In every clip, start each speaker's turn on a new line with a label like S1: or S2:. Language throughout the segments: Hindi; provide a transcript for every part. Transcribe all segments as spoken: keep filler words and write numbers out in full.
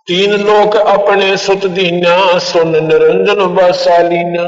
S1: तीन लोक अपने सुत दीना, सुन निरंजन बसालीना।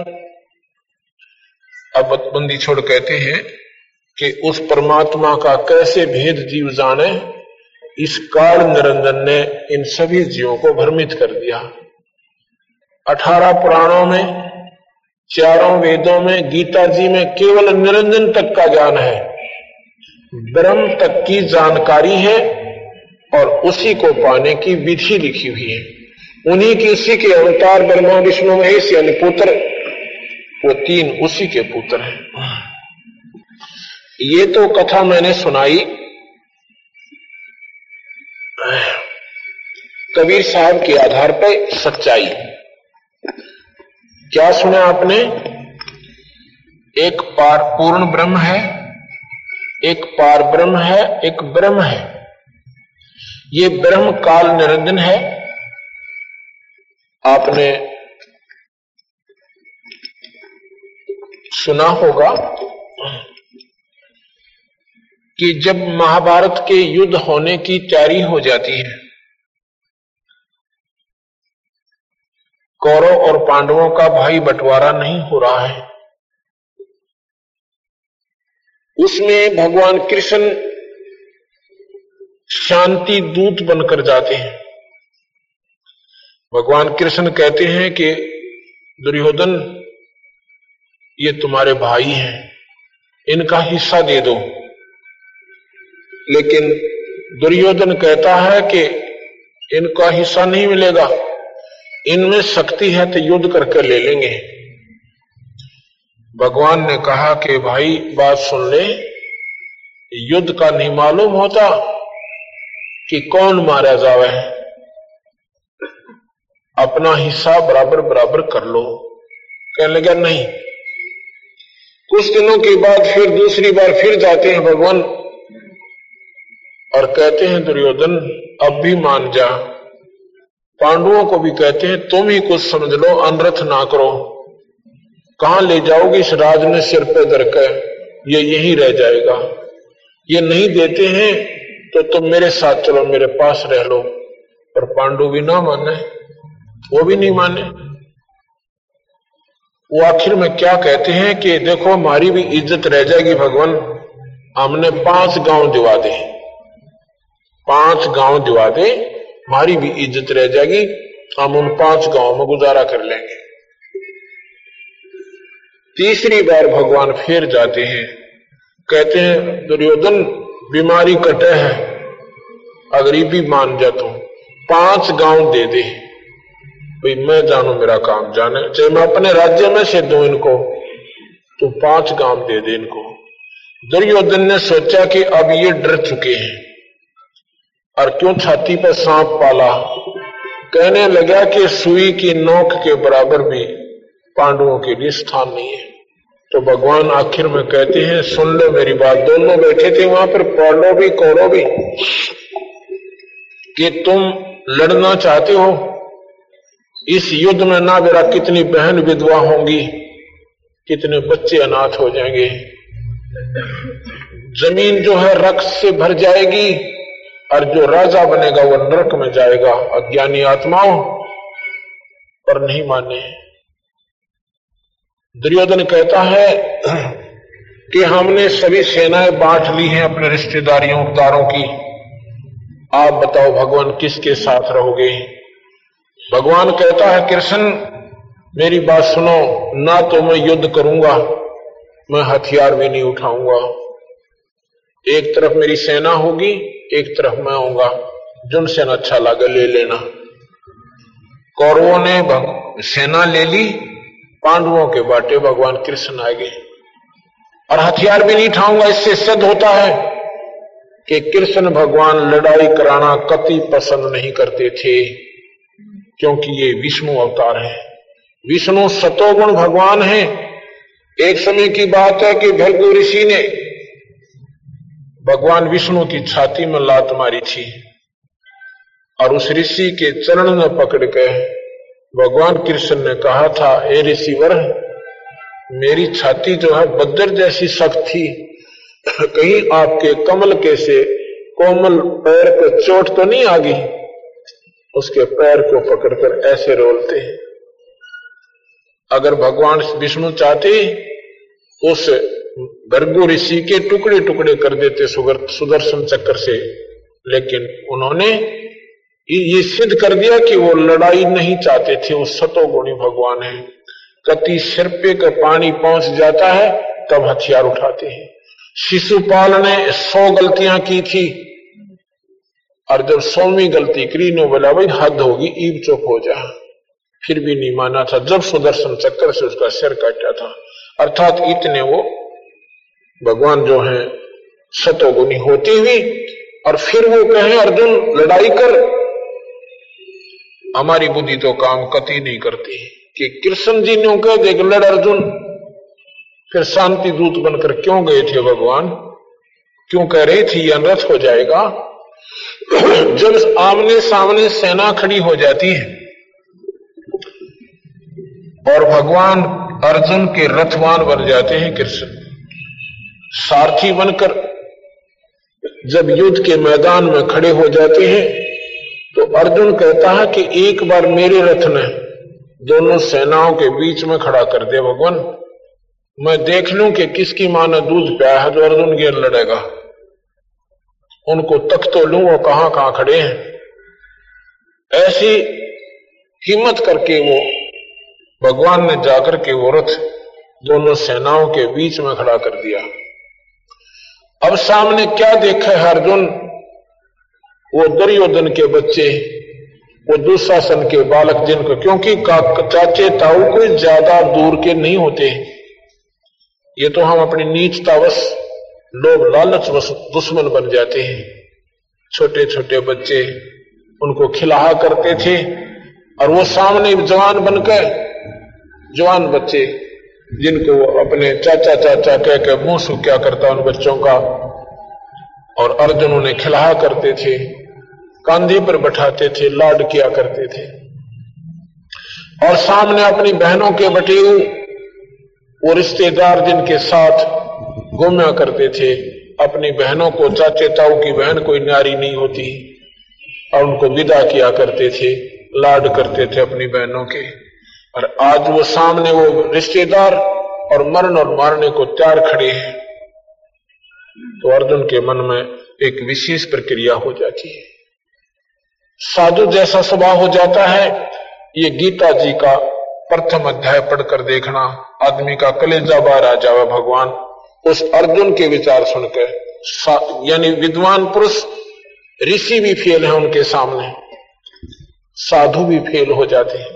S1: अब बंदी छोड़ कहते हैं कि उस परमात्मा का कैसे भेद जीव जाने, इस काल निरंजन ने इन सभी जीवों को भ्रमित कर दिया। अठारह पुराणों में, चारों वेदों में, गीता जी में केवल निरंजन तक का ज्ञान है, ब्रह्म तक की जानकारी है और उसी को पाने की विधि लिखी हुई है। उन्हीं की, उसी के अवतार ब्रह्मा विष्णु महेश यानी पुत्र, वो तीन उसी के पुत्र हैं। ये तो कथा मैंने सुनाई कबीर साहब के आधार पर सच्चाई। क्या सुना आपने? एक पार पूर्ण ब्रह्म है, एक पार ब्रह्म है, एक ब्रह्म है। ये ब्रह्म काल निरंजन है। आपने सुना होगा कि जब महाभारत के युद्ध होने की तैयारी हो जाती है, कौरव और पांडवों का भाई बंटवारा नहीं हो रहा है, उसमें भगवान कृष्ण शांति दूत बनकर जाते हैं। भगवान कृष्ण कहते हैं कि दुर्योधन, ये तुम्हारे भाई हैं, इनका हिस्सा दे दो। लेकिन दुर्योधन कहता है कि इनका हिस्सा नहीं मिलेगा, इनमें शक्ति है तो युद्ध करके ले लेंगे। भगवान ने कहा कि भाई बात सुन ले, युद्ध का नहीं मालूम होता कि कौन मारा जावे, अपना हिस्सा बराबर बराबर कर लो। कहने लगा नहीं। कुछ दिनों के बाद फिर दूसरी बार फिर जाते हैं भगवान और कहते हैं दुर्योधन अब भी मान जा। पांडवों को भी कहते हैं तुम ही कुछ समझ लो, अनर्थ ना करो। कहां ले जाओगे इस राज ने सिर पे धर कर, ये यहीं रह जाएगा। ये नहीं देते हैं तो तुम मेरे साथ चलो, मेरे पास रह लो। पर पांडु भी ना माने, वो भी नहीं माने। वो आखिर में क्या कहते हैं कि देखो हमारी भी इज्जत रह जाएगी भगवान, हमने पांच गांव दिवा दे, पांच गांव दिवा दे, हमारी भी इज्जत रह जाएगी, हम उन पांच गांव में गुजारा कर लेंगे। तीसरी बार भगवान फिर जाते हैं, कहते हैं दुर्योधन बीमारी कटे है, अगर ये भी मान जा तो पांच गांव दे दे। भाई मैं जानू मेरा काम जाने, चाहे मैं अपने राज्य में से दूं इनको, तो पांच गांव दे दे इनको। दुर्योधन ने सोचा कि अब ये डर चुके हैं और क्यों छाती पर सांप पाला। कहने लगा कि सुई की नोक के बराबर भी पांडवों के लिए स्थान नहीं है। तो भगवान आखिर में कहते हैं सुन लो मेरी बात। दोनों बैठे थे वहां पर, पांडव भी कौरव भी, कि तुम लड़ना चाहते हो इस युद्ध में, ना मेरा कितनी बहन विधवा होंगी, कितने बच्चे अनाथ हो जाएंगे, जमीन जो है रक्त से भर जाएगी और जो राजा बनेगा वो नरक में जाएगा। अज्ञानी आत्माओं पर नहीं माने। दुर्योधन कहता है कि हमने सभी सेनाएं बांट ली हैं अपने रिश्तेदारियों दारों की, आप बताओ भगवान किसके साथ रहोगे। भगवान कहता है कृष्ण मेरी बात सुनो, ना तो मैं युद्ध करूंगा, मैं हथियार भी नहीं उठाऊंगा। एक तरफ मेरी सेना होगी, एक तरफ मैं आऊंगा, जुन सेना अच्छा लगे ले लेना। कौरवों ने सेना ले ली, पांडवों के बाटे भगवान कृष्ण आ गए और हथियार भी नहीं उठाऊंगा। इससे सिद्ध होता है कि कृष्ण भगवान लड़ाई कराना कति पसंद नहीं करते थे, क्योंकि ये विष्णु अवतार है। विष्णु सतोगुण भगवान है। एक समय की बात है कि भृगु ऋषि ने भगवान विष्णु की छाती में लात मारी थी और उस ऋषि के चरण में पकड़ के भगवान कृष्ण ने कहा था, ए ऋषिवर, मेरी छाती जो है बद्दर जैसी सख्त थी, कहीं आपके कमल के से कोमल पैर को चोट तो नहीं आ गई। उसके पैर को पकड़कर ऐसे रोलते हैं। अगर भगवान विष्णु चाहते उस भृगु ऋषि के टुकड़े टुकड़े कर देते सुदर्शन चक्र से, लेकिन उन्होंने ये सिद्ध कर दिया कि वो लड़ाई नहीं चाहते थे, वो सतोगुणी भगवान है। कति सिर पे का पानी पहुंच जाता है तब हथियार उठाते हैं। शिशुपाल ने सौ गलतियां की थी और जब सौवीं गलती करी ने बोला भाई हद होगी, ईब चुप हो जा, फिर भी नहीं माना था जब सुदर्शन चक्र से उसका सिर काटा था। अर्थात इतने वो भगवान जो है सतोगुणी होती हुई, और फिर वो कहे अर्जुन लड़ाई कर, हमारी बुद्धि तो काम कति नहीं करती कि कृष्ण जी ने कह देख लड़ अर्जुन, फिर शांति दूत बनकर क्यों गए थे भगवान, क्यों कह रही थी यह रथ हो जाएगा। जब आमने सामने सेना खड़ी हो जाती है और भगवान अर्जुन के रथवान बन जाते हैं, कृष्ण सारथी बनकर जब युद्ध के मैदान में खड़े हो जाते हैं तो अर्जुन कहता है कि एक बार मेरे रथ ने दोनों सेनाओं के बीच में खड़ा कर दे भगवान, मैं देख लूं कि किसकी मां ने दूध पिया है जो अर्जुन के लड़ेगा, उनको तक तो लूं वो कहां कहां खड़े हैं। ऐसी हिम्मत करके वो भगवान ने जाकर के वो रथ दोनों सेनाओं के बीच में खड़ा कर दिया। अब सामने क्या देखा है अर्जुन, वो दुर्योधन के बच्चे, वो दुशासन के बालक, जिनको क्योंकि चाचे ताऊ कोई ज्यादा दूर के नहीं होते, ये तो हम अपनी नीचतावश लोग लालचवश दुश्मन बन जाते हैं। छोटे छोटे बच्चे उनको खिलाहा करते थे और वो सामने जवान बनकर, जवान बच्चे जिनको वो अपने चाचा चाचा कह के मुंह सूख्या करता उन बच्चों का, और अर्जुन उन्हें खिलाहा करते थे, कंधे पर बैठाते थे, लाड किया करते थे। और सामने अपनी बहनों के बटे वो रिश्तेदार जिनके साथ घूमा करते थे, अपनी बहनों को, चाचे ताऊ की बहन कोई नारी नहीं होती, और उनको विदा किया करते थे, लाड करते थे अपनी बहनों के। और आज वो सामने वो रिश्तेदार और मरण और मारने को तैयार खड़े हैं, तो अर्जुन के मन में एक विशेष प्रक्रिया हो जाती है, साधु जैसा स्वभाव हो जाता है। ये गीता जी का प्रथम अध्याय पढ़कर देखना, आदमी का कलेजा बाहर आ जावे भगवान उस अर्जुन के विचार सुनकर। यानी विद्वान पुरुष, ऋषि भी फेल है उनके सामने, साधु भी फेल हो जाते हैं।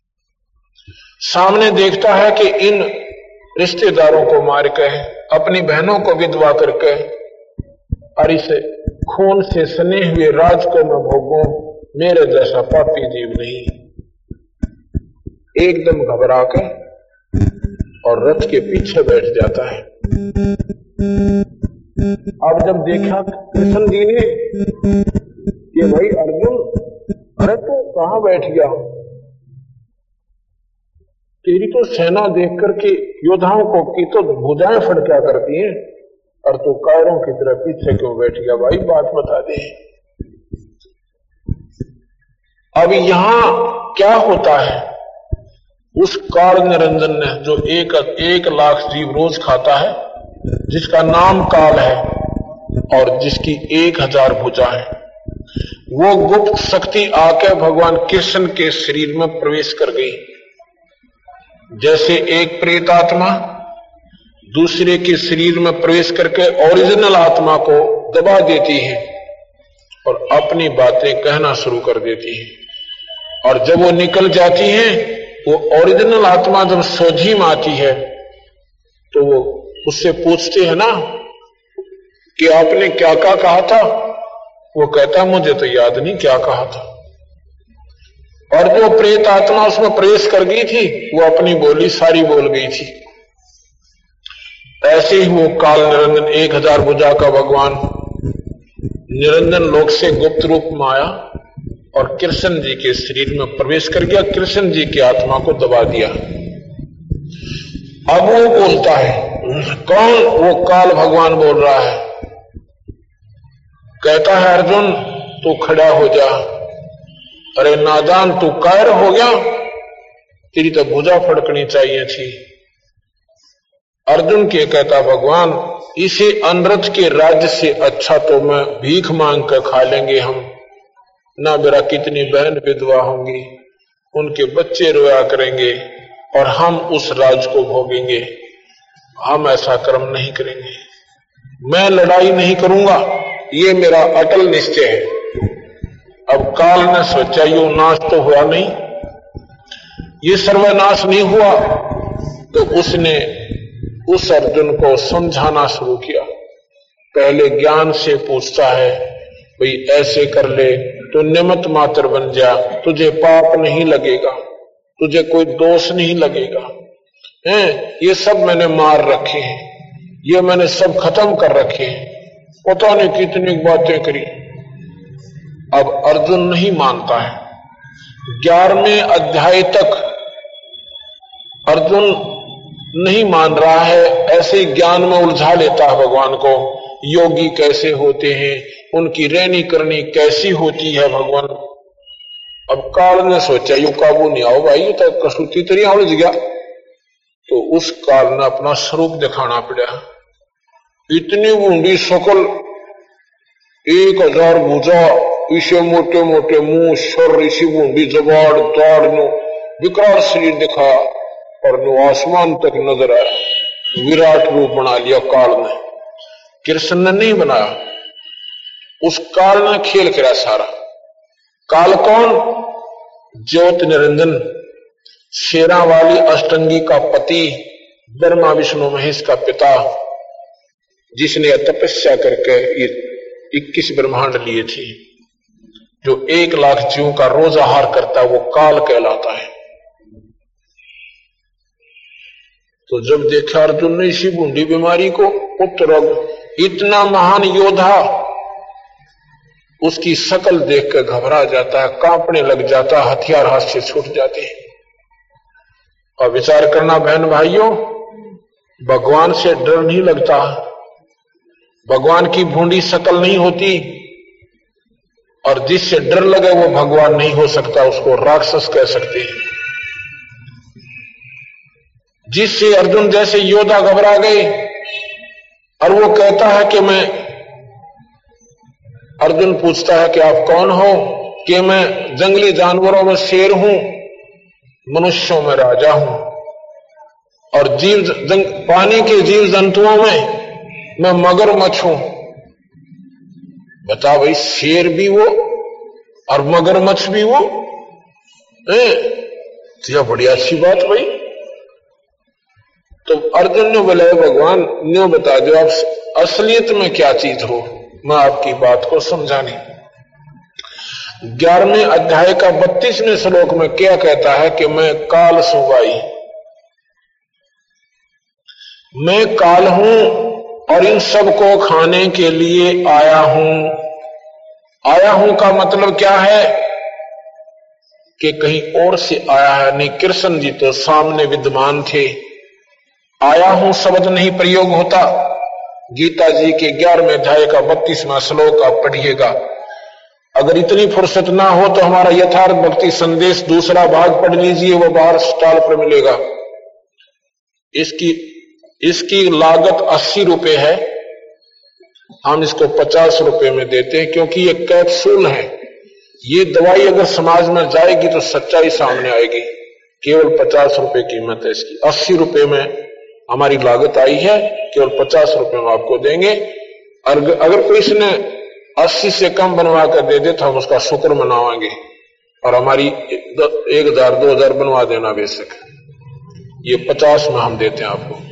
S1: सामने देखता है कि इन रिश्तेदारों को मार के, अपनी बहनों को विधवा करके, और इसे खून से सने हुए राज को मैं भोगूं, मेरे जैसा पापी जीव नहीं। एकदम घबरा कर और रथ के पीछे बैठ जाता है। अब जब देखा कृष्ण जी ने कि भाई अर्जुन, अरे तू कहां बैठ गया, तेरी तो सेना देख करके योद्धाओं को की तो भुजाएं फड़का करती हैं, और तू कायरों की तरह पीछे क्यों बैठ गया, भाई बात बता दे। अब यहां क्या होता है, उस काल निरंजन ने जो एक एक लाख जीव रोज खाता है, जिसका नाम काल है और जिसकी एक हजार भुजा है, वो गुप्त शक्ति आके भगवान कृष्ण के शरीर में प्रवेश कर गई। जैसे एक प्रेत आत्मा दूसरे के शरीर में प्रवेश करके ओरिजिनल आत्मा को दबा देती है और अपनी बातें कहना शुरू कर देती है, और जब वो निकल जाती है, वो ओरिजिनल आत्मा जब सोझी में आती है तो वो उससे पूछते हैं ना कि आपने क्या क्या कहा था, वो कहता मुझे तो याद नहीं क्या कहा था। और जो प्रेत आत्मा उसमें प्रवेश कर गई थी, वो अपनी बोली सारी बोल गई थी। ऐसे ही वो काल निरंजन एक हजार भुजा का भगवान निरंजन लोक से गुप्त रूप में आया और कृष्ण जी के शरीर में प्रवेश कर गया, कृष्ण जी की आत्मा को दबा दिया। अब वो बोलता है, कौन? वो काल भगवान बोल रहा है, कहता है अर्जुन तू खड़ा हो जा, अरे नादान, तू कायर हो गया, तेरी तो भुजा फड़कनी चाहिए थी। अर्जुन के कहता भगवान, इसे अनरथ के राज्य से अच्छा तो मैं भीख मांग कर खा लेंगे हम, ना मेरा कितनी बहन विधवा होंगी, उनके बच्चे रोया करेंगे और हम उस राज को भोगेंगे। हम ऐसा कर्म नहीं करेंगे, मैं लड़ाई नहीं करूंगा, ये मेरा अटल निश्चय है। अब काल ने सोचा यो नाश तो हुआ नहीं, ये सर्वनाश नहीं हुआ, तो उसने उस अर्जुन को समझाना शुरू किया। पहले ज्ञान से पूछता है, भाई ऐसे कर ले तो निमित्त मात्र बन जा, तुझे पाप नहीं लगेगा, तुझे कोई दोष नहीं लगेगा, हैं? ये सब मैंने मार रखे हैं, ये मैंने सब खत्म कर रखे हैं, पता नहीं कितनी बातें करी। अब अर्जुन नहीं मानता है। ग्यारहवें अध्याय तक अर्जुन नहीं मान रहा है, ऐसे ज्ञान में उलझा लेता है भगवान को। योगी कैसे होते हैं, उनकी रहनी करनी कैसी होती है भगवान। अब काल ने सोचा यू काबू नहीं आओ भाई, ये तो कसौती तरी उलझ गया, तो उस काल ने अपना स्वरूप दिखाना पड़ा। इतनी बूंदी शकल, एक हजार भुजा, इसे मोटे मोटे मुंह, सर, इसी बूंदी जबाड़ दाड़ नो विकराल शरीर दिखा और नो आसमान तक नजर आया। विराट रूप बना लिया काल ने, कृष्ण ने नहीं बनाया, उस काल ने खेल करा सारा। काल कौन? ज्योत निरंजन, शेरा वाली अष्टंगी का पति, ब्रह्मा विष्णु महेश का पिता, जिसने तपस्या करके ये इक्कीस ब्रह्मांड लिए थे, जो एक लाख जीवों का रोज आहार करता है, वो काल कहलाता है। तो जब देखा अर्जुन ने इसी बूंदी बीमारी को, पुत्र इतना महान योद्धा, उसकी शकल देखकर घबरा जाता है, कांपने लग जाता, हथियार हाथ से छूट जाते हैं। और विचार करना बहन भाइयों, भगवान से डर नहीं लगता, भगवान की भूंडी शकल नहीं होती, और जिससे डर लगे वो भगवान नहीं हो सकता, उसको राक्षस कह सकते हैं। जिससे अर्जुन जैसे योद्धा घबरा गए और वो कहता है कि मैं, अर्जुन पूछता है कि आप कौन हो? कि मैं जंगली जानवरों में शेर हूं, मनुष्यों में राजा हूं, और जीव जंग, पानी के जीव जंतुओं में मैं मगरमच्छ हूं। बता भाई, शेर भी वो और मगरमच्छ भी वो, तो यह बड़ी अच्छी बात भाई। तो अर्जुन ने बोला, भगवान न्यों बता दो आप असलियत में क्या चीज हो, मैं आपकी बात को समझाने। ग्यारहवें अध्याय का बत्तीसवें श्लोक में क्या कहता है कि मैं काल सुवाई, मैं काल हूं और इन सब को खाने के लिए आया हूं। आया हूं का मतलब क्या है कि कहीं और से आया है नहीं, कृष्ण जी तो सामने विद्यमान थे। आया हूं शब्द नहीं प्रयोग होता। गीता जी के ग्यारहवें अध्याय का बत्तीसवां श्लोक आप पढ़िएगा। अगर इतनी फुर्सत ना हो तो हमारा यथार्थ भक्ति संदेश दूसरा भाग पढ़ लीजिए, वो बाहर स्टॉल पर मिलेगा। इसकी इसकी लागत अस्सी रुपए है, हम इसको पचास रुपए में देते हैं, क्योंकि ये कैप्सूल है। ये दवाई अगर समाज में जाएगी तो सच्चाई सामने आएगी। केवल पचास रुपए कीमत है इसकी, अस्सी रुपए में हमारी लागत आई है, केवल पचास रुपए में आपको देंगे। अगर कोई इसने अस्सी से कम बनवा कर दे दे तो हम उसका शुक्र मनावाएंगे, और हमारी एक हजार दो हजार बनवा देना बेशक। ये पचास में हम देते हैं आपको।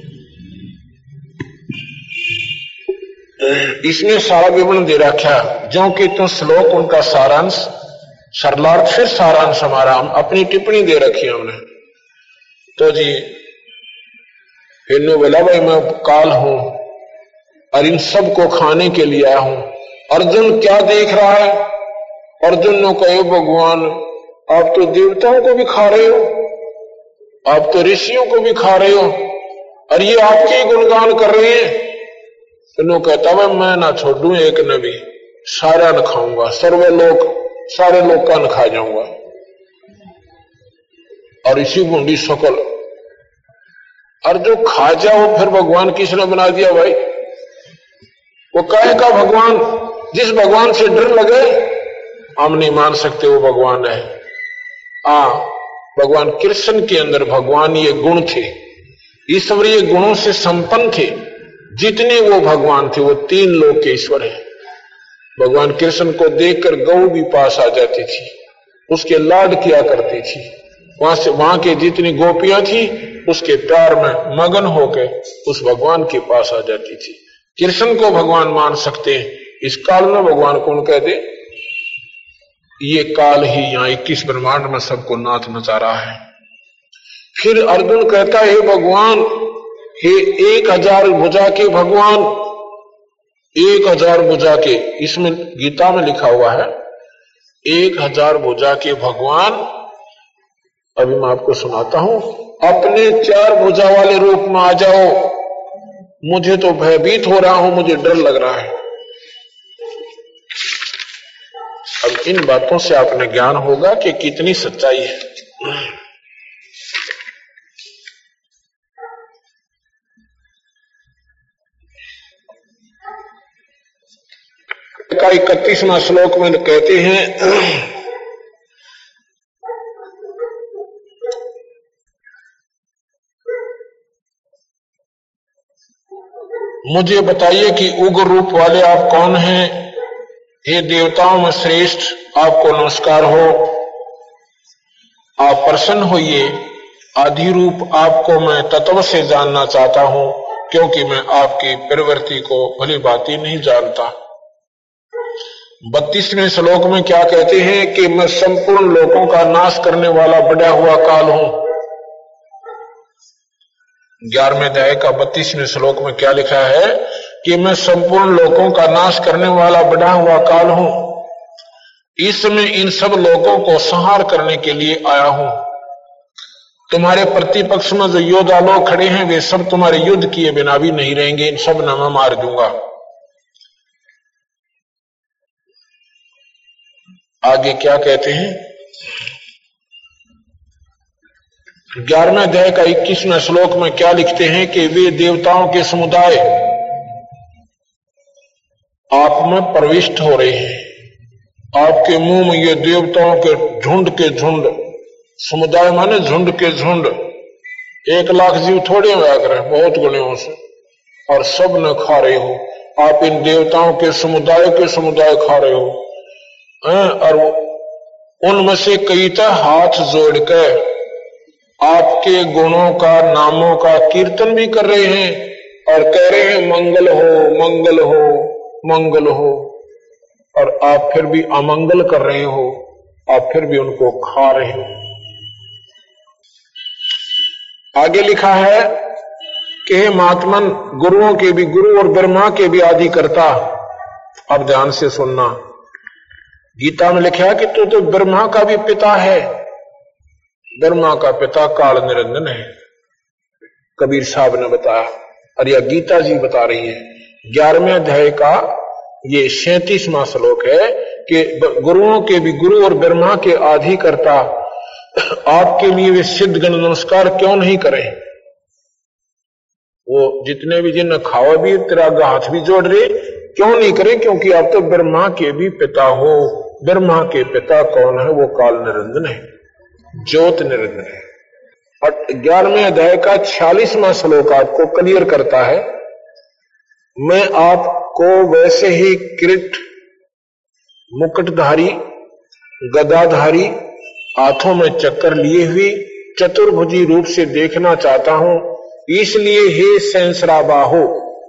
S1: इसमें सारा विवरण दे रखा, जो कि तो श्लोक उनका सारांश, सरलार्थ फिर सारांश हमारा, हम अपनी टिप्पणी दे रखी है हमने। तो जी फिर ने बोला, भाई मैं काल हूं और इन सब को खाने के लिए आया हूं। अर्जुन क्या देख रहा है? अर्जुन ने कहे, भगवान आप तो देवताओं को भी खा रहे हो, आप तो ऋषियों को भी खा रहे हो, और ये आपके गुणगान कर रहे हैं। तो कहता है, मैं ना छोड़ू एक नबी, सारा न खाऊंगा, सर्वलोक सारे लोग कान खा जाऊंगा। और इसी बूंदी शकल, और जो खा जाओ फिर भगवान किसने बना दिया भाई? वो काहे का भगवान? जिस भगवान से डर लगे हम नहीं मान सकते वो भगवान है। आ भगवान कृष्ण के अंदर भगवान ये गुण थे, ईश्वरीय गुणों से संपन्न थे। जितने वो भगवान थे वो तीन लोक के ईश्वर है। भगवान कृष्ण को देखकर गौ भी पास आ जाती थी, उसके लाड किया करती थी। वहां से वहां के जितनी गोपियां थी उसके प्यार में मगन होकर उस भगवान के पास आ जाती थी। कृष्ण को भगवान मान सकते हैं, इस काल में भगवान कौन कह दे? ये काल ही यहां इक्कीस ब्रह्मांड में सबको नाथ नचा रहा है। फिर अर्जुन कहता है, भगवान हे एक हजार भुजा के भगवान, एक हजार भुजा के, इसमें गीता में लिखा हुआ है एक हजार भुजा के भगवान। अभी मैं आपको सुनाता हूं, अपने चार भुजा वाले रूप में आ जाओ, मुझे तो भयभीत हो रहा हूं, मुझे डर लग रहा है। अब इन बातों से आपने ज्ञान होगा कि कितनी सच्चाई है। का इकतीसवां श्लोक में कहते हैं, मुझे बताइए कि उग्र रूप वाले आप कौन हैं? हे देवताओं में श्रेष्ठ, आपको नमस्कार हो। आप प्रसन्न होइए। आदि रूप आपको मैं तत्व से जानना चाहता हूं, क्योंकि मैं आपकी प्रवृत्ति को भली भांति नहीं जानता। बत्तीसवें श्लोक में क्या कहते हैं कि मैं संपूर्ण लोकों का नाश करने वाला बढ़ा हुआ काल हूं। ग्यारहवें अध्याय का बत्तीसवें श्लोक में क्या लिखा है कि मैं संपूर्ण लोकों का नाश करने वाला बढ़ा हुआ काल हूं। इस समय इन सब लोगों को संहार करने के लिए आया हूं। तुम्हारे प्रतिपक्ष में जो योद्धा लोग खड़े हैं वे सब तुम्हारे युद्ध किए बिना भी नहीं रहेंगे, इन सब ने मैं मार दूंगा। आगे क्या कहते हैं? ग्यारहवें अध्याय का इक्कीसवें श्लोक में क्या लिखते हैं कि वे देवताओं के समुदाय आप में प्रविष्ट हो रहे हैं। आपके मुंह में ये देवताओं के झुंड के झुंड, समुदाय माने झुंड के झुंड, एक लाख जीव थोड़े हुआ करे, बहुत गुणों से, और सब न खा रहे हो। आप इन देवताओं के समुदाय के समुदाय खा रहे हो, और उनमें से कई तो हाथ जोड़कर आपके गुणों का, नामों का कीर्तन भी कर रहे हैं और कह रहे हैं मंगल हो, मंगल हो, मंगल हो, और आप फिर भी अमंगल कर रहे हो, आप फिर भी उनको खा रहे हो। आगे लिखा है कि हे महात्मन, गुरुओं के भी गुरु और ब्रह्मा के भी आदि करता। अब ध्यान से सुनना, गीता में लिखा है कि तू तो ब्रह्मा का भी पिता है। ब्रह्मा का पिता काल निरंजन है, कबीर साहब ने बताया, और यह गीता जी बता रही है। ग्यारहवें अध्याय का ये सैंतीसवां श्लोक है कि गुरुओं के भी गुरु और ब्रह्मा के आदि करता, आपके लिए वे सिद्ध गण नमस्कार क्यों नहीं करें? वो जितने भी जिन खावा भी तेरा हाथ भी जोड़ रहे, क्यों नहीं करें? क्योंकि आप तो ब्रह्मा के भी पिता हो। ब्रह्मा के पिता कौन है? वो काल निरंजन है, ज्योत निरंजन है। और ग्यारहवें अध्याय का छियालीसवां श्लोक आपको क्लियर करता है, मैं आपको वैसे ही किरीट, मुकुटधारी, गदाधारी, हाथों में चक्कर लिए हुई चतुर्भुजी रूप से देखना चाहता हूं। इसलिए हे सहस्रा बाहो,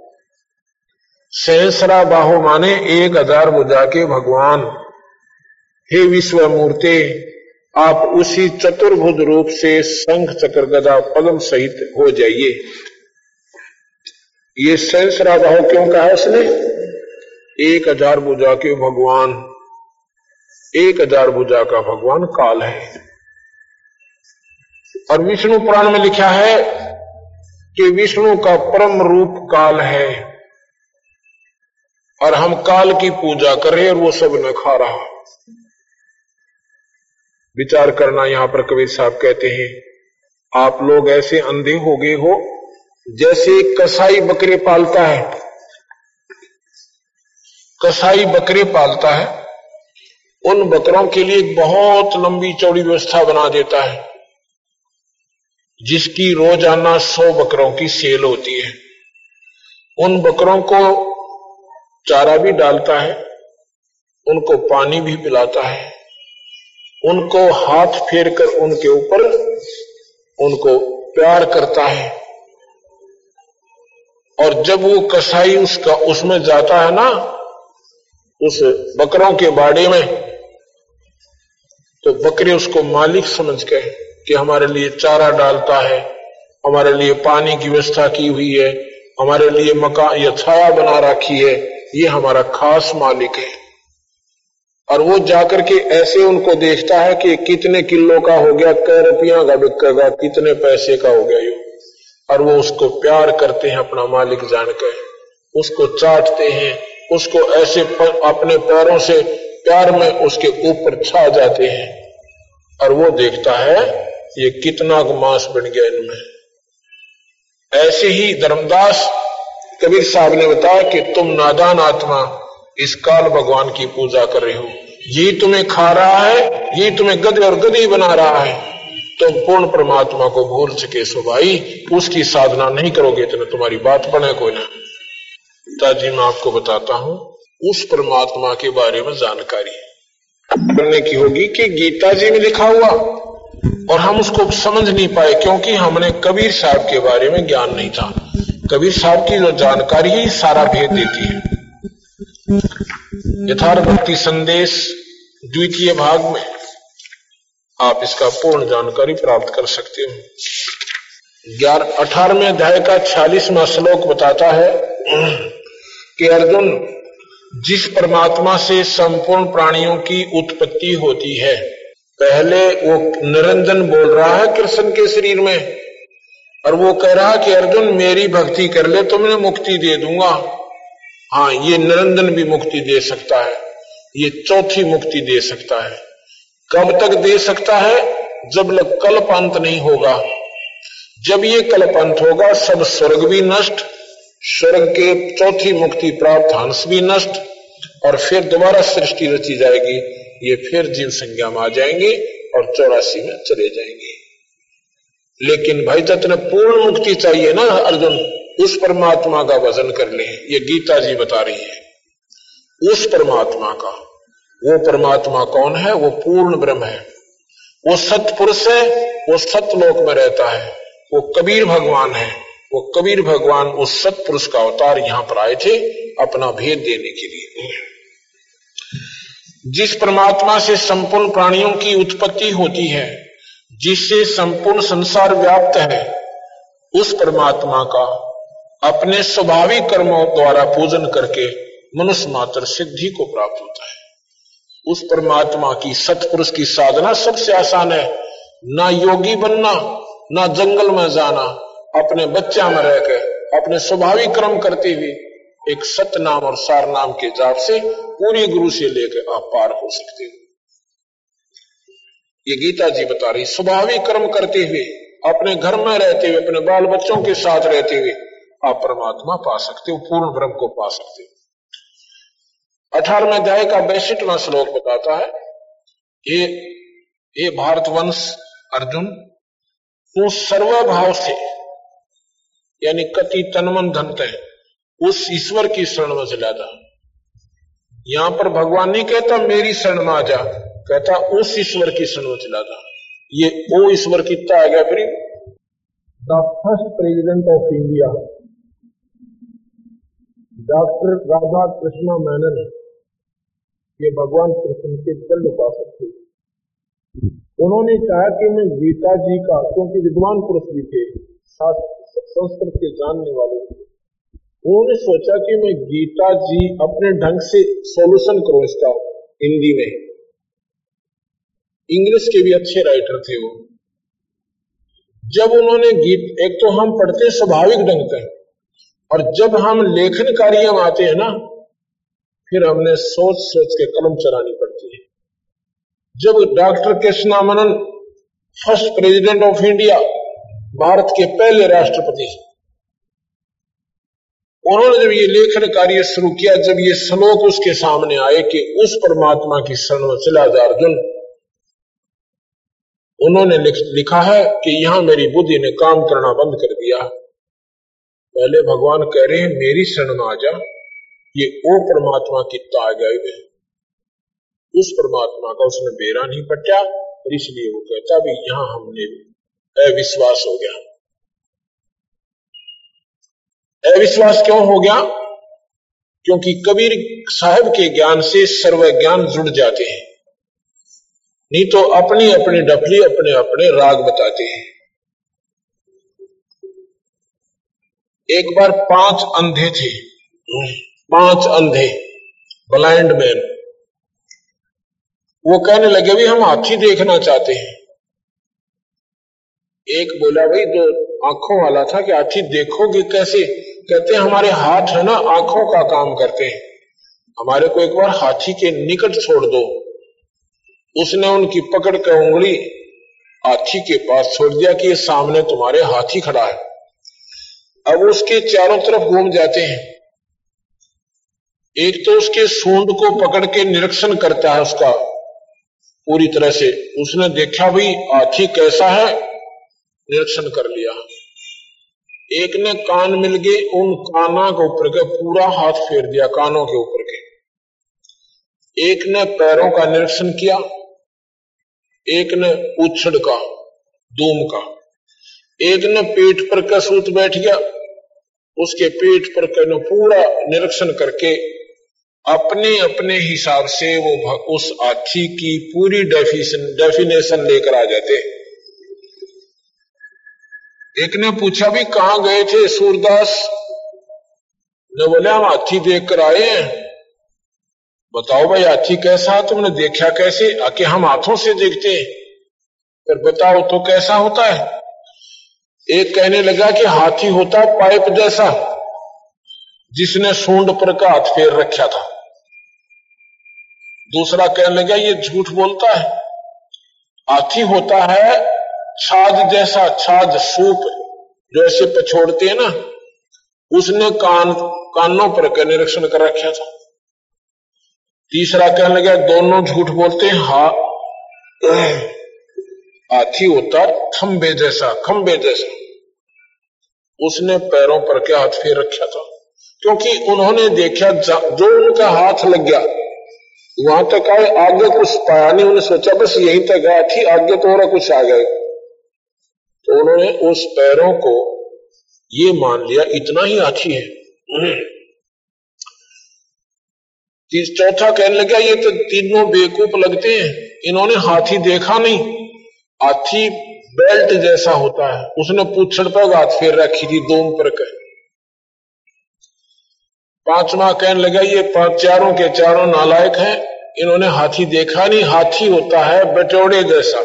S1: सहस्रा बाहो माने एक हजार भुजा के भगवान, हे विश्व मूर्ते, आप उसी चतुर्भुज रूप से शंख चक्र गदा पद्म सहित हो जाइए। ये सहस्रा बाहो क्यों कहा उसने? एक हजार भुजा के भगवान, एक हजार भुजा का भगवान काल है। और विष्णु पुराण में लिखा है कि विष्णु का परम रूप काल है, और हम काल की पूजा कर रहे और वो सब न खा रहा। विचार करना। यहां पर कबीर साहब कहते हैं, आप लोग ऐसे अंधे हो गए हो जैसे कसाई बकरे पालता है। कसाई बकरे पालता है, उन बकरों के लिए एक बहुत लंबी चौड़ी व्यवस्था बना देता है, जिसकी रोजाना सौ बकरों की सेल होती है। उन बकरों को चारा भी डालता है, उनको पानी भी पिलाता है, उनको हाथ फेर कर उनके ऊपर उनको प्यार करता है। और जब वो कसाई उसका उसमें जाता है ना, उस बकरों के बाड़े में, तो बकरे उसको मालिक समझ के कि हमारे लिए चारा डालता है, हमारे लिए पानी की व्यवस्था की हुई है, हमारे लिए मकान या छाया बना रखी है, ये हमारा खास मालिक है। और वो जाकर के ऐसे उनको देखता है कि कितने किलो का हो गया, कै रुपया का बिकेगा, कितने पैसे का हो गया ये, और वो उसको प्यार करते हैं अपना मालिक जानकर, उसको चाटते हैं, उसको ऐसे अपने पैरों से प्यार में उसके ऊपर छा जाते हैं। और वो देखता है ये कितना मांस बन गया इनमें। ऐसे ही धर्मदास कबीर साहब ने बताया कि तुम नादान आत्मा इस काल भगवान की पूजा कर रहे हो, ये तुम्हें खा रहा है, ये तुम्हें गधे और गधी बना रहा है, तुम पूर्ण परमात्मा को भूल चुके सो भाई, उसकी साधना नहीं करोगे तो तुम्हारी बात बने कोई ना। ताजी मैं आपको बताता हूं, उस परमात्मा के बारे में जानकारी करने की होगी कि गीता जी में लिखा हुआ, और हम उसको समझ नहीं पाए क्योंकि हमने कबीर साहब के बारे में ज्ञान नहीं था। कबीर साहब की जो जानकारी है सारा भेद देती है। यथार्थ भक्ति संदेश द्वितीय भाग में आप इसका पूर्ण जानकारी प्राप्त कर सकते हो। ग्यारह अठारहवें अध्याय का छियालीसवां श्लोक बताता है कि अर्जुन, जिस परमात्मा से संपूर्ण प्राणियों की उत्पत्ति होती है, पहले वो निरंजन बोल रहा है कृष्ण के शरीर में, और वो कह रहा है कि अर्जुन मेरी भक्ति कर ले तो मैं मुक्ति दे दूंगा। हाँ, ये निरंजन भी मुक्ति दे सकता है, ये चौथी मुक्ति दे सकता है। कब तक दे सकता है? जब कल्प अंत नहीं होगा। जब ये कल्प अंत होगा, सब स्वर्ग भी नष्ट, स्वर्ग के चौथी मुक्ति प्राप्त हंस भी नष्ट, और फिर दोबारा सृष्टि रची जाएगी। ये फिर जीव संज्ञा में आ जाएंगे और चौरासी में चले जाएंगे। लेकिन भाई जितने पूर्ण मुक्ति चाहिए ना अर्जुन, उस परमात्मा का भजन कर ले, ये गीता जी बता रही है। उस परमात्मा का, वो परमात्मा कौन है? वो पूर्ण ब्रह्म है, वो सतपुरुष है, वो सतलोक में रहता है, वो कबीर भगवान है। वो कबीर भगवान उस सतपुरुष का अवतार यहां पर आए थे अपना भेद देने के लिए। जिस परमात्मा से संपूर्ण प्राणियों की उत्पत्ति होती है, जिससे संपूर्ण संसार व्याप्त है, उस परमात्मा का अपने स्वाभाविक कर्मों द्वारा पूजन करके मनुष्य मात्र सिद्धि को प्राप्त होता है। उस परमात्मा की सतपुरुष की साधना सबसे आसान है। ना योगी बनना, ना जंगल में जाना, अपने बच्चा में रहकर अपने स्वाभाविक कर्म करते हुए एक सत नाम और सार नाम के जाप से पूरी गुरु से लेकर आप पार हो सकते हो। ये गीता जी बता रही, स्वाभाविक कर्म करते हुए, अपने घर में रहते हुए, अपने बाल बच्चों के साथ रहते हुए आप परमात्मा पा सकते हो, पूर्ण ब्रह्म को पा सकते हो। अठारहवें अध्याय का बासठवां श्लोक बताता है, ये ये भारतवंश अर्जुन, तू सर्वभाव से यानी कति तनमन धन है उस ईश्वर की शरण में चला जा। यहां पर भगवान नहीं कहता मेरी शरण में आ जा, कहता उस ईश्वर की शरण में चला जा। ये वो ईश्वर कितना आ गया फिर? The first president of India doctor Radha Krishna Menon, ये भगवान कृष्ण के जल उपासक थे। उन्होंने कहा कि मैं गीता जी का, क्योंकि विद्वान पुरुष भी थे, संस्कृत के जानने वाले थे, उन्होंने सोचा कि मैं गीता जी अपने ढंग से सॉल्यूशन करूं इसका हिंदी में। इंग्लिश के भी अच्छे राइटर थे वो। जब उन्होंने गीत, एक तो हम पढ़ते स्वाभाविक ढंग से, और जब हम लेखन कार्य में आते हैं ना, फिर हमने सोच सोच के कलम चलानी पड़ती है। जब doctor Krishnanand first president of India, Bharat के पहले राष्ट्रपति, उन्होंने जब ये लेखन कार्य शुरू किया, जब ये श्लोक उसके सामने आए कि उस परमात्मा की शरण में चला जा अर्जुन, उन्होंने लिखा है कि यहां मेरी बुद्धि ने काम करना बंद कर दिया। पहले भगवान कह रहे हैं मेरी शरण में आ जा, ये ओ परमात्मा कितना आ गए, उस परमात्मा का उसने बेरा नहीं पटा, और इसलिए वो कहता भी यहां हमने अविश्वास हो गया। अविश्वास क्यों हो गया? क्योंकि कबीर साहब के ज्ञान से सर्व ज्ञान जुड़ जाते हैं, नहीं तो अपनी अपनी डफली अपने अपने राग बताते हैं। एक बार पांच अंधे थे, पांच अंधे ब्लाइंड मैन, वो कहने लगे भी हम हाथी देखना चाहते हैं। एक बोला भाई जो आंखों वाला था कि हाथी देखोगे कैसे? कहते हैं हमारे हाथ है ना आंखों का काम करते हैं, हमारे को एक बार हाथी के निकट छोड़ दो। उसने उनकी पकड़ कर उंगली हाथी के पास छोड़ दिया कि ये सामने तुम्हारे हाथी खड़ा है। अब उसके चारों तरफ घूम जाते हैं, एक तो उसके सूंड को पकड़ के निरीक्षण करता है उसका पूरी तरह से, उसने देखा भाई हाथी कैसा है, निरीक्षण कर लिया। एक ने कान मिल गए, उन काना के ऊपर के पूरा हाथ फेर दिया, कानों के ऊपर के। एक ने पैरों का निरीक्षण किया, एक ने उछड़ का, दूम का, एक ने पेट पर का सूत बैठ गया, उसके पेट पर का पूरा निरीक्षण करके अपने अपने हिसाब से वो उस हाथी की पूरी डेफिनेशन डेफिनेशन लेकर आ जाते। एक ने पूछा भी कहां गए थे सूरदास? ने बोले हम हाथी देख कर आए हैं। बताओ भाई हाथी कैसा है, तुमने देखा कैसे? आके हम हाथों से देखते हैं, फिर बताओ तो कैसा होता है? एक कहने लगा कि हाथी होता पाइप जैसा, जिसने सूंड पर का हाथ फेर रखा था। दूसरा कहने लगा ये झूठ बोलता है, हाथी होता है छाछ जैसा, छाछ सूप जो ऐसे पछोड़ते हैं ना, उसने कान कानों पर का निरीक्षण कर रखा था। तीसरा कहने लगा दोनों झूठ बोलते हैं, हा हाथी होता खंबे जैसा, खंबे जैसा, उसने पैरों पर के हाथ फेर रखा था। क्योंकि उन्होंने देखा जो उनका हाथ लग गया वहां तक आए, आगे कुछ पाया नहीं। उन्होंने सोचा बस यहीं तक आया थी, आगे तो और कुछ आ गए। तो उन्होंने उस पैरों को ये मान लिया इतना ही हाथी है। चौथा कहने लगा ये तो तीनों बेवकूफ लगते हैं, इन्होंने हाथी देखा नहीं, हाथी बेल्ट जैसा होता है, उसने पूछड़ पर हाथ फेर रखी थी दोम पर कह। पांचवा कहने लगा ये चारों के चारों नालायक हैं, इन्होंने हाथी देखा नहीं, हाथी होता है बटोड़े जैसा।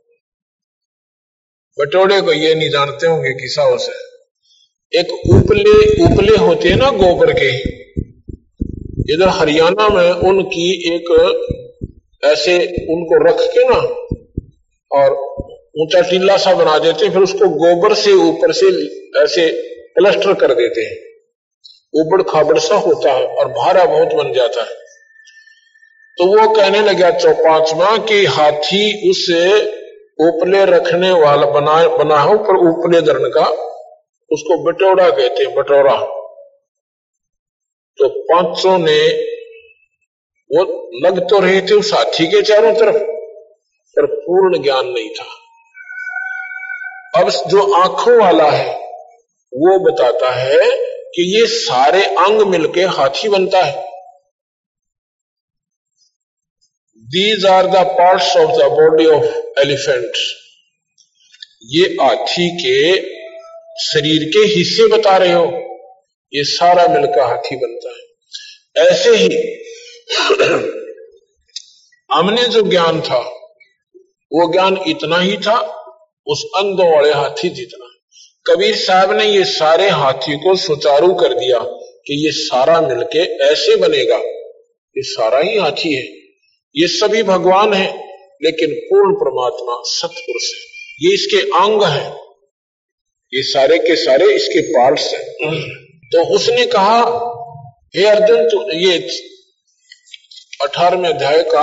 S1: बटोड़े को ये नहीं जानते होंगे किसा उसे, एक उपले उपले होते हैं ना गोबर के, इधर हरियाणा में उनकी एक ऐसे उनको रख के ना और ऊंचा टीला सा बना देते हैं, फिर उसको गोबर से ऊपर से ऐसे प्लास्टर कर देते हैं, उबड़ खाबड़ सा होता है और भारा बहुत बन जाता है। तो वो कहने लगा चौपांचवा कि हाथी उस उपले रखने वाला बना बना हो पर उपले धरण का, उसको बटोरा कहते हैं, बटोरा। तो पांचों ने वो लग तो रहे थे उस हाथी के चारों तरफ, पर पूर्ण ज्ञान नहीं था। अब जो आंखों वाला है वो बताता है कि ये सारे अंग मिलके हाथी बनता है। These are the parts of the body of elephant. ये हाथी के शरीर के हिस्से बता रहे हो, ये सारा मिलकर हाथी बनता है। ऐसे ही हमने जो ज्ञान था वो ज्ञान इतना ही था, उस अंधों वाले हाथी जितना। कबीर साहब ने ये सारे हाथी को सुचारू कर दिया कि ये सारा मिलके ऐसे बनेगा, ये सारा ही हाथी है, ये सभी भगवान है। लेकिन पूर्ण परमात्मा सत्पुरुष है। ये इसके अंग है, ये सारे के सारे इसके पार्ट्स हैं। तो उसने कहा, हे अर्जुन, तू, ये अठारहवें अध्याय का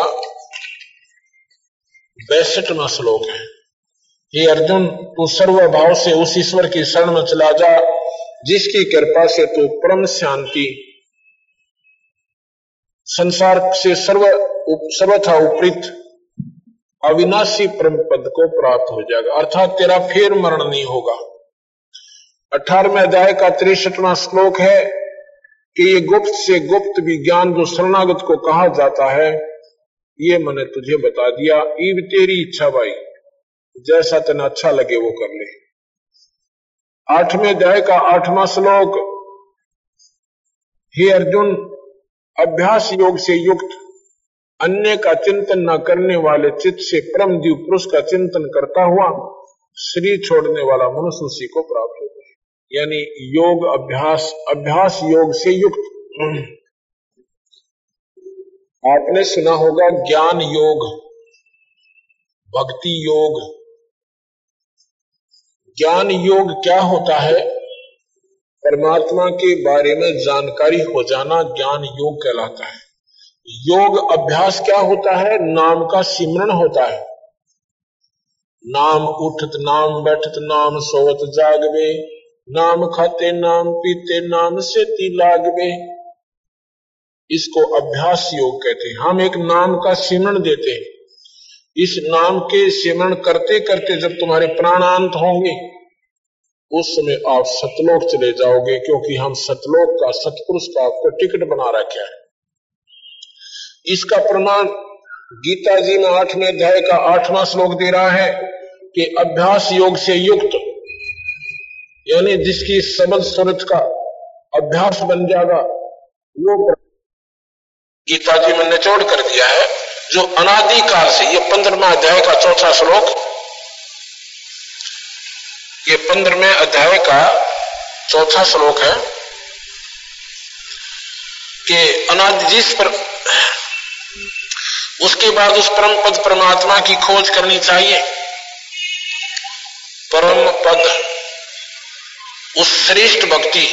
S1: बैसठवां श्लोक है। हे अर्जुन, तू सर्वभाव से उस ईश्वर की शरण में चला जा जिसकी कृपा से तू परम शांति, संसार से सर्व सर्वथा उपरीत अविनाशी परम पद को प्राप्त हो जाएगा, अर्थात तेरा फिर मरण नहीं होगा। अठारहवें अध्याय का तिरसठवां श्लोक है कि ये गुप्त से गुप्त विज्ञान जो शरणागत को कहा जाता है, ये मैंने तुझे बता दिया। ईब तेरी इच्छा भाई, जैसा तेना अच्छा लगे वो कर ले। आठवें अध्याय का आठवां श्लोक, हे अर्जुन, अभ्यास योग से युक्त अन्य का चिंतन न करने वाले चित्त से परम दिव्य पुरुष का चिंतन करता हुआ शरीर छोड़ने वाला मनुष्य उसी को प्राप्त होता है। यानी योग अभ्यास, अभ्यास योग से युक्त। आपने सुना होगा ज्ञान योग, भक्ति योग। ज्ञान योग क्या होता है? परमात्मा के बारे में जानकारी हो जाना ज्ञान योग कहलाता है। योग अभ्यास क्या होता है? नाम का सिमरन होता है। नाम उठत नाम बैठत नाम सोवत जागवे, नाम खाते नाम पीते नाम से ती लागवे, इसको अभ्यास योग कहते हैं। हम एक नाम का सिमरन देते हैं। इस नाम के सिमरन करते करते जब तुम्हारे प्राणांत होंगे उस समय आप सतलोक चले जाओगे, क्योंकि हम सतलोक का, सतपुरुष का आपको टिकट बना रखा है। इसका प्रमाण गीता जी में आठवें अध्याय का आठवां श्लोक दे रहा है कि अभ्यास योग से युक्त, यानी जिसकी सबल सूरत का अभ्यास बन जाएगा वो गीता जी में निचोड़ कर दिया है। जो अनादि काल से, ये पंद्रहवें अध्याय का चौथा श्लोक, ये पंद्रहवें अध्याय का चौथा श्लोक है कि अनादि जिस पर, उसके बाद उस परम पद परमात्मा की खोज करनी चाहिए। परम पद, उस श्रेष्ठ भक्ति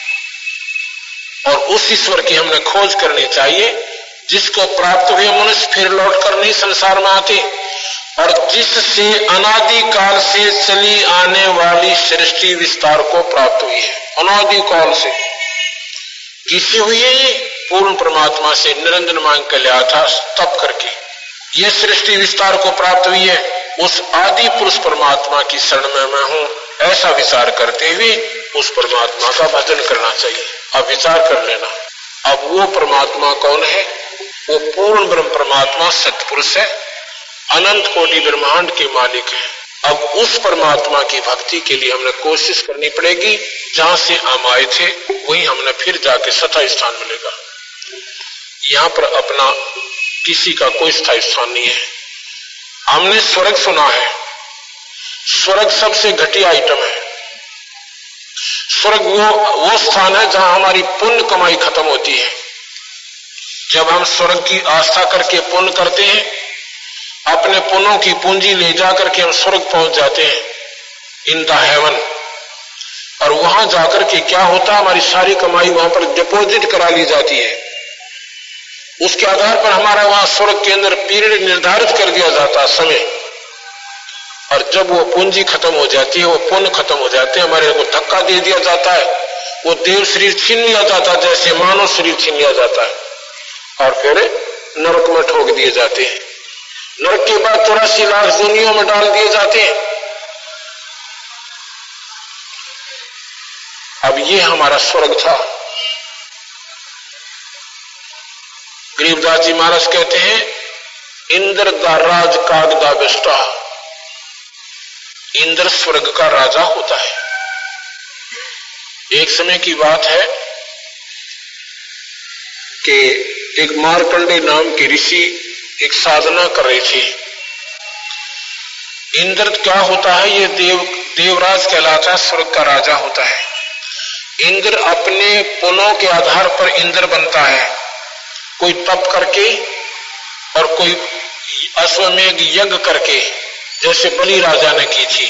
S1: और उस ईश्वर की हमने खोज करनी चाहिए जिसको प्राप्त हुए मनुष्य फिर लौटकर नहीं संसार में आते, और जिससे अनादि काल से चली आने वाली सृष्टि विस्तार को प्राप्त हुई है। अनादि काल से किसी हुई है? ये पूर्ण परमात्मा से निरंजन मांग कर लिया था तप करके, ये सृष्टि विस्तार को प्राप्त हुई है। उस आदि पुरुष परमात्मा की शरण में मैं हूं, ऐसा विचार करते हुए उस परमात्मा का भजन करना चाहिए। अब विचार कर लेना, अब वो परमात्मा कौन है? वो पूर्ण ब्रह्म परमात्मा सत्पुरुष है, अनंत कोटि ब्रह्मांड के मालिक है। अब उस परमात्मा की भक्ति के लिए हमने कोशिश करनी पड़ेगी। जहां से हम आए थे वहीं हमने फिर जाके सथा स्थान मिलेगा। यहां पर अपना किसी का कोई स्थायी स्थान नहीं है। हमने स्वर्ग सुना है, स्वर्ग सबसे घटिया आइटम है। स्वर्ग वो वो स्थान है जहां हमारी पुण्य कमाई खत्म होती है। जब हम स्वर्ग की आस्था करके पुण्य करते हैं, अपने पुण्यों की पूंजी ले जाकर के हम स्वर्ग पहुंच जाते हैं, इन द हेवन। और वहां जाकर के क्या होता है? हमारी सारी कमाई वहां पर डिपॉजिट करा ली जाती है। उसके आधार पर हमारा वहां स्वर्ग के अंदर पीरियड निर्धारित कर दिया जाता है, समय। और जब वो पूंजी खत्म हो जाती है, वो पुण्य खत्म हो जाते हैं, हमारे को धक्का दे दिया जाता है, वो देव शरीर छीन लिया जाता है, जैसे मानव शरीर छीन लिया जाता है, और फिर नरक में ठोक दिए जाते हैं। नरक के बाद चौरासी लाख जोनियों में डाल दिए जाते हैं। अब ये हमारा स्वर्ग था। गरीबदास जी महाराज कहते हैं, इंद्र दा राज कागदा बेस्टा, इंद्र स्वर्ग का राजा होता है। एक समय की बात है कि एक मार्कंडे नाम के ऋषि एक साधना कर रहे थे। इंद्र क्या होता है? ये देव देवराज कहलाता है, स्वर्ग का राजा होता है। इंद्र अपने पुण्यों के आधार पर इंद्र बनता है, कोई तप करके और कोई अश्वमेध यज्ञ करके, जैसे बलि राजा ने की थी।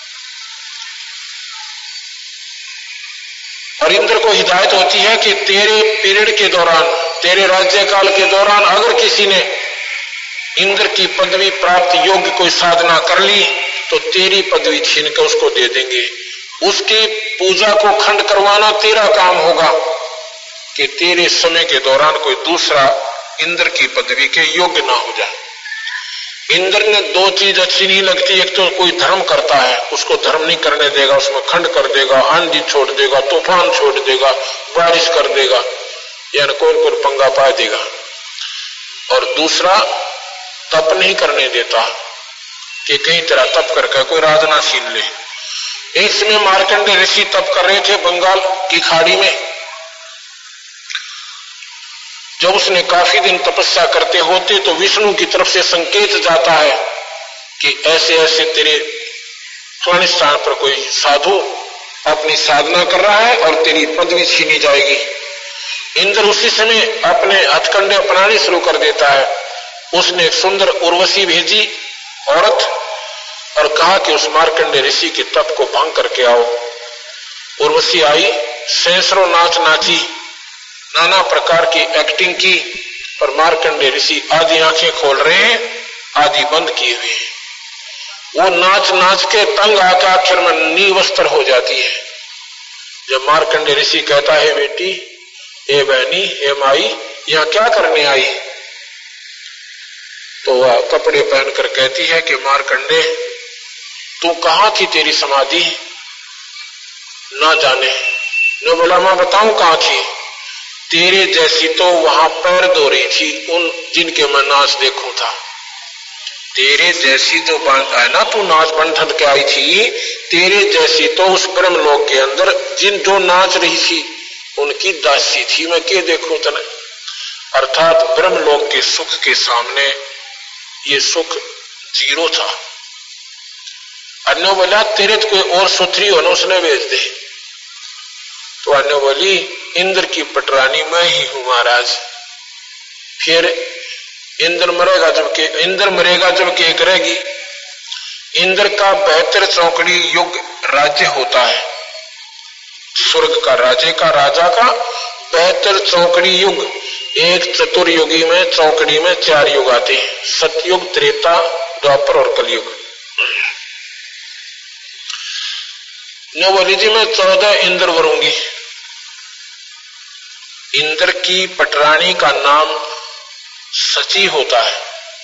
S1: और इंद्र को हिदायत होती है कि तेरे पीरियड के दौरान, तेरे राज्यकाल के दौरान अगर किसी ने इंद्र की पदवी प्राप्त योग्य कोई साधना कर ली तो तेरी पदवी छीन कर उसको दे देंगे। उसकी पूजा को खंड करवाना तेरा काम होगा कि तेरे समय के दौरान कोई दूसरा इंद्र की पदवी के योग्य ना हो जाए। इंद्र ने दो चीज अच्छी नहीं लगती, एक तो कोई धर्म करता है उसको धर्म नहीं करने देगा, उसमें खंड कर देगा, आंधी छोड़ देगा, तूफान छोड़ देगा, बारिश कर देगा, यानी कोई कोई पंगा पा देगा। और दूसरा तप नहीं करने देता कि कई तरह तप करके कोई राधना छीन ले। इसमें मार्कंडेय ऋषि तप कर रहे थे बंगाल की खाड़ी में। जब उसने काफी दिन तपस्या करते होते तो विष्णु की तरफ से संकेत जाता है कि ऐसे ऐसे तेरे स्वर्ण स्थान पर कोई साधु अपनी साधना कर रहा है और तेरी पदवी छीनी जाएगी। इंद्र उसी समय अपने हथकंडे अपनाने शुरू कर देता है। उसने एक सुंदर उर्वशी भेजी औरत और कहा कि उस मार्कंडेय ऋषि के तप को भंग करके आओ। उर्वशी आई, सैकड़ों नाच नाची, नाना प्रकार की एक्टिंग की, पर मार्कंडेय ऋषि आधी आंखें खोल रहे हैं, आधी बंद किए हुए हैं। वो नाच नाच के तंग आकर आखिर में निवस्त्र हो जाती है। जब मार्कंडेय ऋषि कहता है, बेटी, हे बहनी, हे माई, यहाँ क्या करने आई? तो वह कपड़े पहनकर कहती है कि मार्कंडेय, तू कहाँ थी? तेरी समाधि ना जाने। ने बोला, मैं बताऊं कहाँ थी? तेरे जैसी तो वहां पैर धो रही थी उन जिनके मैं नाच देखूं था। तेरे जैसी जो है ना, तू नाच बंधन के आई थी, तेरे जैसी तो उस ब्रह्मलोक के अंदर जिन जो नाच रही थी उनकी दासी थी, मैं क्या देखूं तने। अर्थात ब्रह्मलोक के सुख के सामने ये सुख जीरो था। अन्य बोला, तेरे तो कोई और सुथरी हो ना, उसने भेज दे। तो अन्य बोली, इंद्र की पटरानी मैं ही हूं महाराज। फिर इंद्र मरेगा जब के इंद्र मरेगा जब के करेगी। इंद्र का बेहतर चौकड़ी युग राज्य होता है। स्वर्ग का राज्य का राजा का बेहतर चौकड़ी युग। एक चतुर्युगी में चौकड़ी में चार युग आते हैं, सतयुग, त्रेता, द्वापर और कलयुग। नो बोली जी, मैं चौदह इंद्र वरूंगी। इंद्र की पटरानी का नाम सची होता है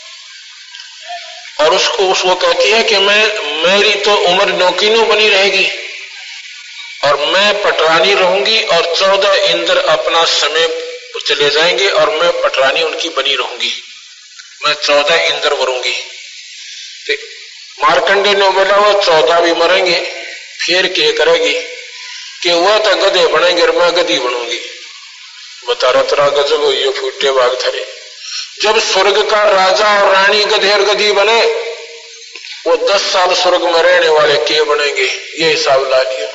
S1: और उसको उसको कहती है कि मैं मेरी तो उम्र नौकीनो बनी रहेगी और मैं पटरानी रहूंगी और चौदह इंद्र अपना समय चले जाएंगे और मैं पटरानी उनकी बनी रहूंगी। मैं चौदह इंद्र वरूंगी। तो मार्कंडेय ने बोला, वो चौदह भी मरेंगे, फिर क्या करेगी कि वह तो गधे बनेंगे और मैं गधी बनूंगी। बता रहा तेरा गजब हो, ये फूटे बाग थरे। जब स्वर्ग का राजा और रानी गधे और गधी बने, वो दस साल स्वर्ग में रहने वाले के बनेंगे, ये हिसाब ला लिया।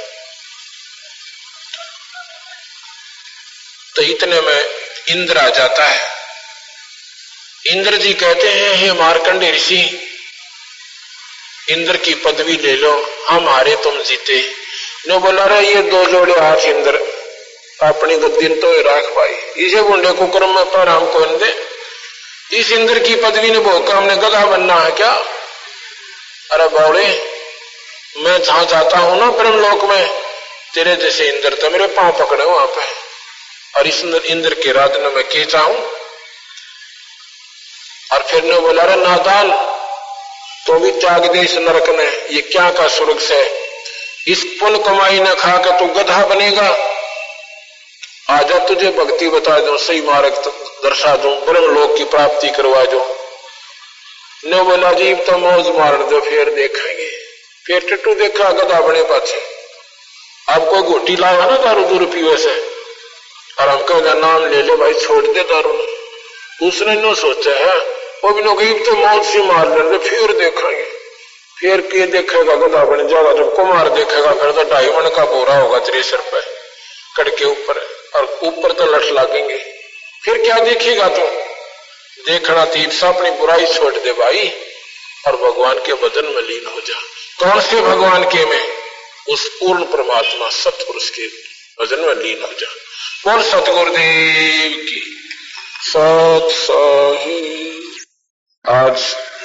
S1: तो इतने में इंद्र आ जाता है। इंद्र जी कहते हैं, हे मार्कंडेय ऋषि, इंद्र की पदवी ले लो, हम हारे तुम जीते। ने बोला, रे ये दो जोड़े हाथ इंद्र अपनी गद्दीन तो राख पाई, इसे बुंडे कुकरम में पर हम कौन दे। इस इंद्र की पदवी ने भोग हमने गधा बनना है क्या? अरे बावड़े, मैं जहां जाता हूं ना ब्रह्मलोक में, तेरे जैसे इंद्र तो मेरे पांव पकड़े वहां पे, और इस इंद्र के राधन में के चाहूं। और फिर ने बोला, रे नादान, तो भी त्याग दे इस नरक ने, ये क्या का स्वर्ग से, इस पुण्य कमाई न खा के तू गधा बनेगा। आजा तुझे भक्ति बता दो, सही मार्ग दर्शा दो, ब्रह्मलोक की प्राप्ति करवा दो। ने बोला, जी तो मौज मार दो, फिर देखेंगे। फिर टट्टू देखा गधा बने पाछे। अब कोई घोटी लावा ना दारू दूर पीवे से, और हम कहेगा नाम ले ले भाई, छोड़ दे दारू। उसने नो सोचा है, वो भी नो गरीब तो मौत से मार ले, फिर देखेंगे। फिर के देखेगा गधा बन जाएगा। जब कुमार देखेगा फिर तो ढाई मन का बोरा होगा तेरे सिर पे कड़ के ऊपर, और ऊपर तो लठ लागेंगे। फिर क्या देखेगा तू? देखना तीर सा अपनी बुराई छोड़ दे भाई और भगवान के वजन में लीन हो जा। कौन से भगवान के में? उस पूर्ण परमात्मा सतपुरुष के वजन में लीन हो जा। बोल सतगुरुदेव की सत साहिब। आज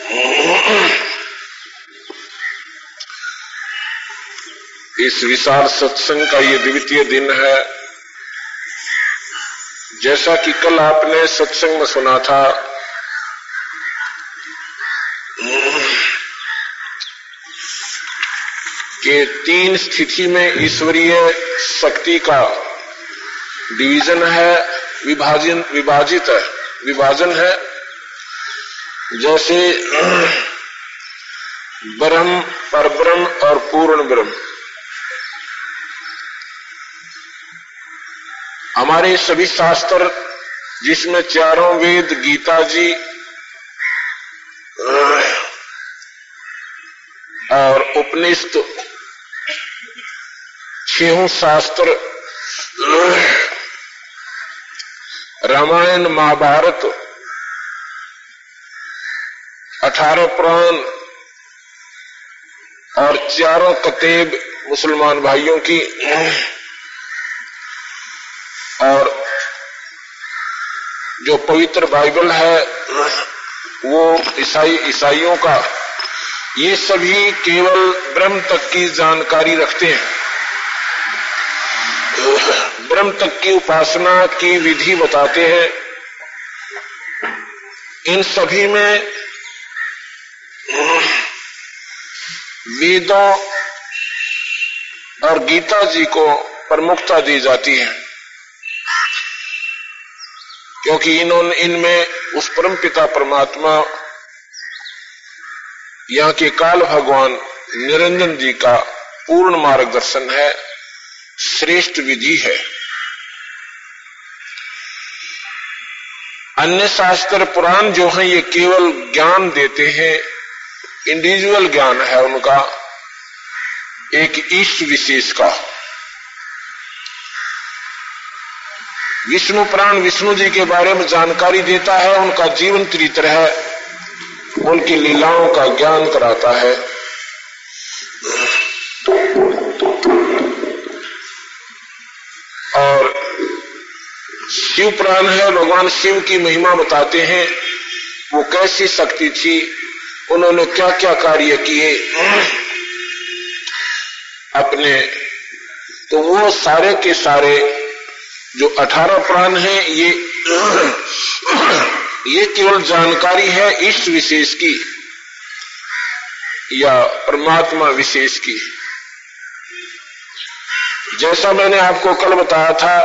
S1: इस विशाल सत्संग का ये द्वितीय दिन है। जैसा कि कल आपने सत्संग में सुना था कि तीन स्थिति में ईश्वरीय शक्ति का डिवीजन है, विभाजन विभाजित है विभाजन है। जैसे ब्रह्म, परब्रह्म और पूर्ण ब्रह्म। हमारे सभी शास्त्र जिसमें चारों वेद, गीता जी और उपनिषद, छहों शास्त्र, रामायण, महाभारत, अठारह पुराण और चारों किताब मुसलमान भाइयों की, और जो पवित्र बाइबल है वो ईसाई ईसाइयों का, ये सभी केवल ब्रह्म तक की जानकारी रखते हैं। ब्रह्म तक की उपासना की विधि बताते हैं। इन सभी में वेदों और गीता जी को प्रमुखता दी जाती है, क्योंकि इन्होंने इनमें उस परम पिता परमात्मा, यहाँ के काल भगवान निरंजन जी का पूर्ण मार्गदर्शन है, श्रेष्ठ विधि है। अन्य शास्त्र पुराण जो हैं ये केवल ज्ञान देते हैं, इंडिविजुअल ज्ञान है उनका, एक ईश विशेष का। विष्णु पुराण विष्णु जी के बारे में जानकारी देता है, उनका जीवन चरित्र है, उनकी लीलाओं का ज्ञान कराता है। और शिव पुराण है, भगवान शिव की महिमा बताते हैं, वो कैसी शक्ति थी, उन्होंने क्या क्या कार्य किए अपने। तो वो सारे के सारे जो अठारह पुराण हैं ये ये केवल जानकारी है इस विशेष की या परमात्मा विशेष की। जैसा मैंने आपको कल बताया था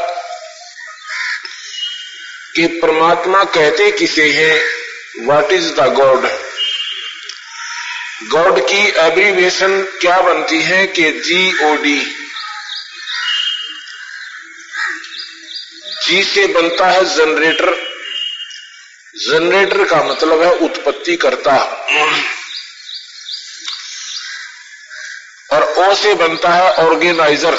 S1: कि परमात्मा कहते किसे हैं, what is the God. God की एब्रीविएशन क्या बनती है कि जी ओ डी। जी से बनता है जनरेटर, जनरेटर का मतलब है उत्पत्ति करता, और ओ से बनता है ऑर्गेनाइजर,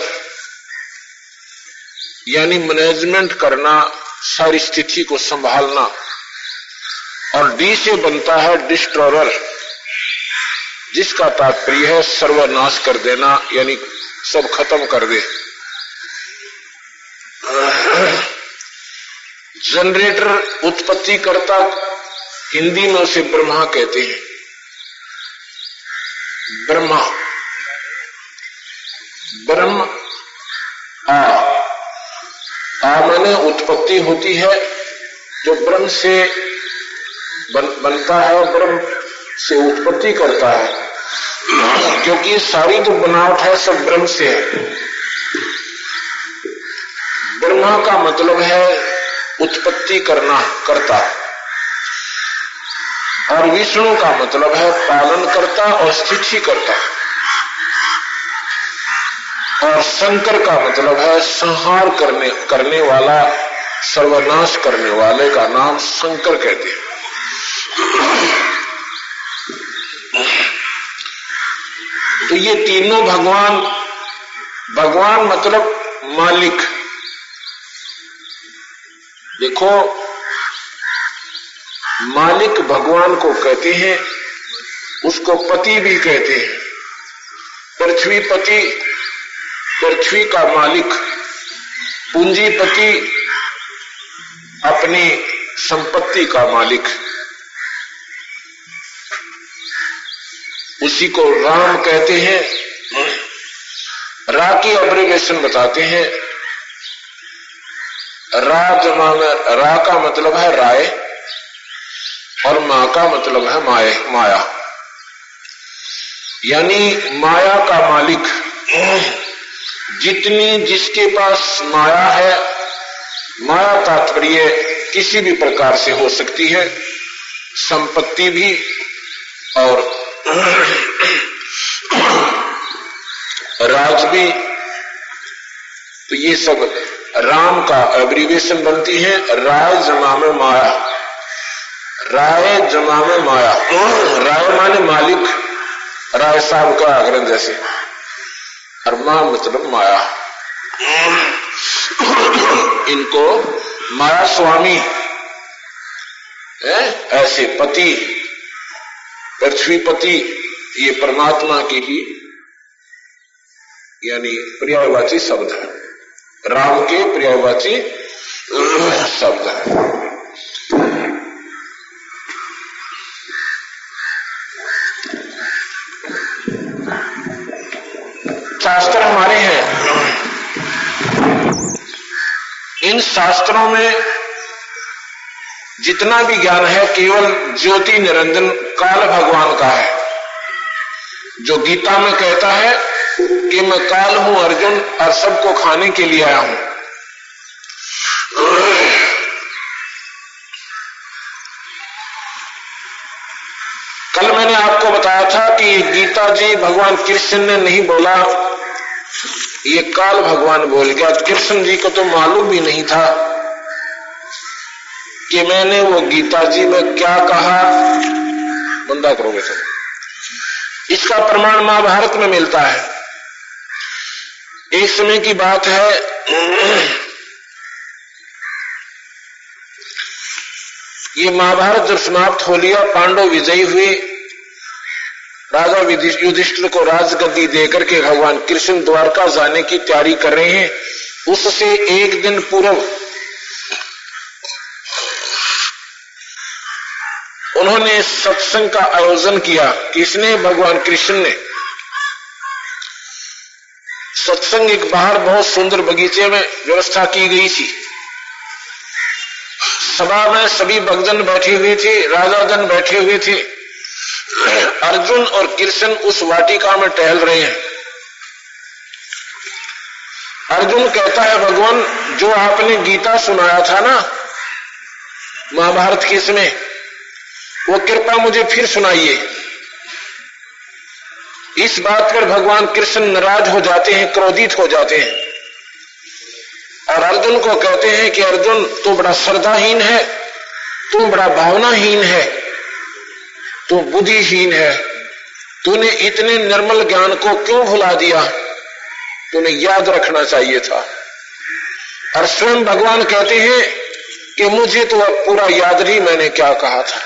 S1: यानी मैनेजमेंट करना, सारी स्थिति को संभालना। और डी से बनता है डिस्ट्रॉयर, जिसका तात्पर्य है सर्वनाश कर देना, यानी सब खत्म कर दे। जनरेटर, उत्पत्ति करता, हिंदी में उसे ब्रह्मा कहते हैं। ब्रह्मा, ब्रह्म आ आ माने उत्पत्ति होती है, जो ब्रह्म से बन, बनता है, ब्रह्म से उत्पत्ति करता है, क्योंकि सारी जो बनावट है सब ब्रह्म से है। ब्रह्मा का मतलब है उत्पत्ति करना, करता, और विष्णु का मतलब है पालन करता और स्थिति करता, और शंकर का मतलब है संहार करने करने वाला, सर्वनाश करने वाले का नाम शंकर कहते हैं। तो ये तीनों भगवान, भगवान मतलब मालिक। देखो मालिक भगवान को कहते हैं, उसको पति भी कहते हैं। पृथ्वीपति, पृथ्वी का मालिक। पूंजीपति, अपनी संपत्ति का मालिक। उसी को राम कहते हैं। रा की अब्रिवेशन बताते हैं। रा जमा में, रा का मतलब है राय और मां का मतलब है माए, माया। यानी माया का मालिक। जितनी जिसके पास माया है, माया तात्पर्य किसी भी प्रकार से हो सकती है, संपत्ति भी और राज भी। तो ये सब राम का एब्रीवेशन बनती है। राय जमा में माया, राय जमा में माया। राय माने मालिक, राय साहब का आग्रह जैसे, और मां मतलब माया। इनको माया स्वामी है। ऐसे पति, पृथ्वीपति, ये परमात्मा की ही यानी पर्यायवाची शब्द है। राम के पर्यायवाची शब्द है। शास्त्र हमारे हैं। इन शास्त्रों में जितना भी ज्ञान है केवल ज्योति निरंजन काल भगवान का है। जो गीता में कहता है कि मैं काल हूं अर्जुन और सबको खाने के लिए आया हूं। कल मैंने आपको बताया था कि गीता जी भगवान कृष्ण ने नहीं बोला, ये काल भगवान बोल गया। कृष्ण जी को तो मालूम भी नहीं था कि मैंने वो गीता जी में क्या कहा। बंदा करोगे तो इसका प्रमाण महाभारत में मिलता है। एक समय की बात है, ये महाभारत जब समाप्त हो लिया, पांडव विजयी हुए, राजा युधिष्ठिर को राजगद्दी देकर के भगवान कृष्ण द्वारका जाने की तैयारी कर रहे हैं। उससे एक दिन पूर्व उन्होंने सत्संग का आयोजन किया। किसने? भगवान कृष्ण ने। सत्संग एक बाहर बहुत सुंदर बगीचे में व्यवस्था की गई थी। सभा में सभी भक्तजन बैठे हुए थे, राजाजन बैठे हुए थे। अर्जुन और कृष्ण उस वाटिका में टहल रहे हैं। अर्जुन कहता है, भगवान जो आपने गीता सुनाया था ना महाभारत के समय, वो कृपा मुझे फिर सुनाइए। इस बात पर भगवान कृष्ण नाराज हो जाते हैं, क्रोधित हो जाते हैं और अर्जुन को कहते हैं कि अर्जुन तू बड़ा श्रद्धाहीन है, तू बड़ा भावनाहीन है, तू बुद्धिहीन है। तूने इतने निर्मल ज्ञान को क्यों भुला दिया? तूने याद रखना चाहिए था। और स्वयं भगवान कहते हैं कि मुझे तो अब पूरा याद नहीं मैंने क्या कहा था।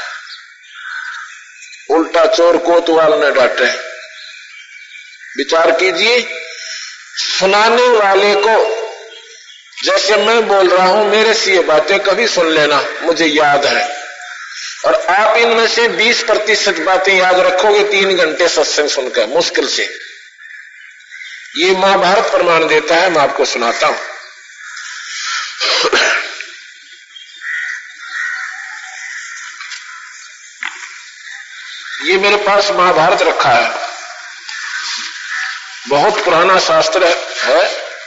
S1: उल्टा चोर कोतवाल ने डांटे। विचार कीजिए, सुनाने वाले को जैसे मैं बोल रहा हूं मेरे से ये बातें कभी सुन लेना, मुझे याद है। और आप इनमें से बीस प्रतिशत बातें याद रखोगे तीन घंटे सत्संग सुनकर, मुश्किल से। ये महाभारत प्रमाण देता है, मैं आपको सुनाता हूं। ये मेरे पास महाभारत रखा है, बहुत पुराना शास्त्र है।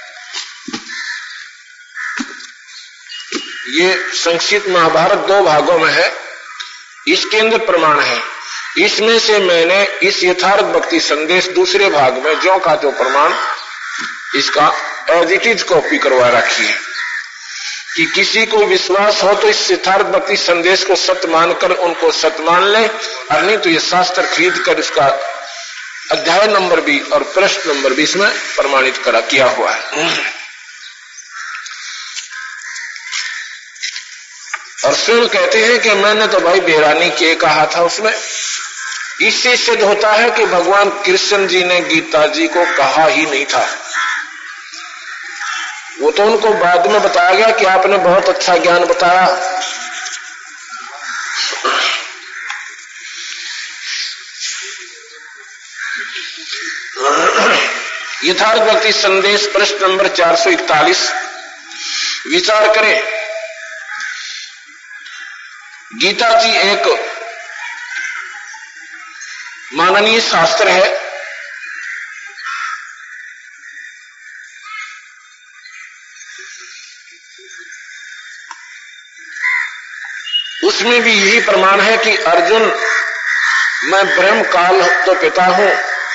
S1: ये संक्षिप्त महाभारत दो भागों में है, इसके अंदर प्रमाण है। इसमें से मैंने इस यथार्थ भक्ति संदेश दूसरे भाग में जो का जो प्रमाण इसका एज इट इज कॉपी करवा रखी है कि किसी को विश्वास हो तो इस यथार्थ भक्ति संदेश को सत्य मानकर उनको सत्य मान ले, और नहीं तो ये शास्त्र खरीद कर इसका अध्याय नंबर भी और प्रश्न नंबर भी इसमें प्रमाणित करा किया हुआ है। और स्वयं कहते हैं कि मैंने तो भाई बेरानी के कहा था उसमें। इससे सिद्ध होता है कि भगवान कृष्ण जी ने गीता जी को कहा ही नहीं था। वो तो उनको बाद में बताया गया कि आपने बहुत अच्छा ज्ञान बताया। यथार्थ भक्ति संदेश प्रश्न नंबर चार सौ इकतालीस। विचार करें, गीता जी एक माननीय शास्त्र है। उसमें भी यही प्रमाण है कि अर्जुन, मैं ब्रह्म काल तो पिता हूं,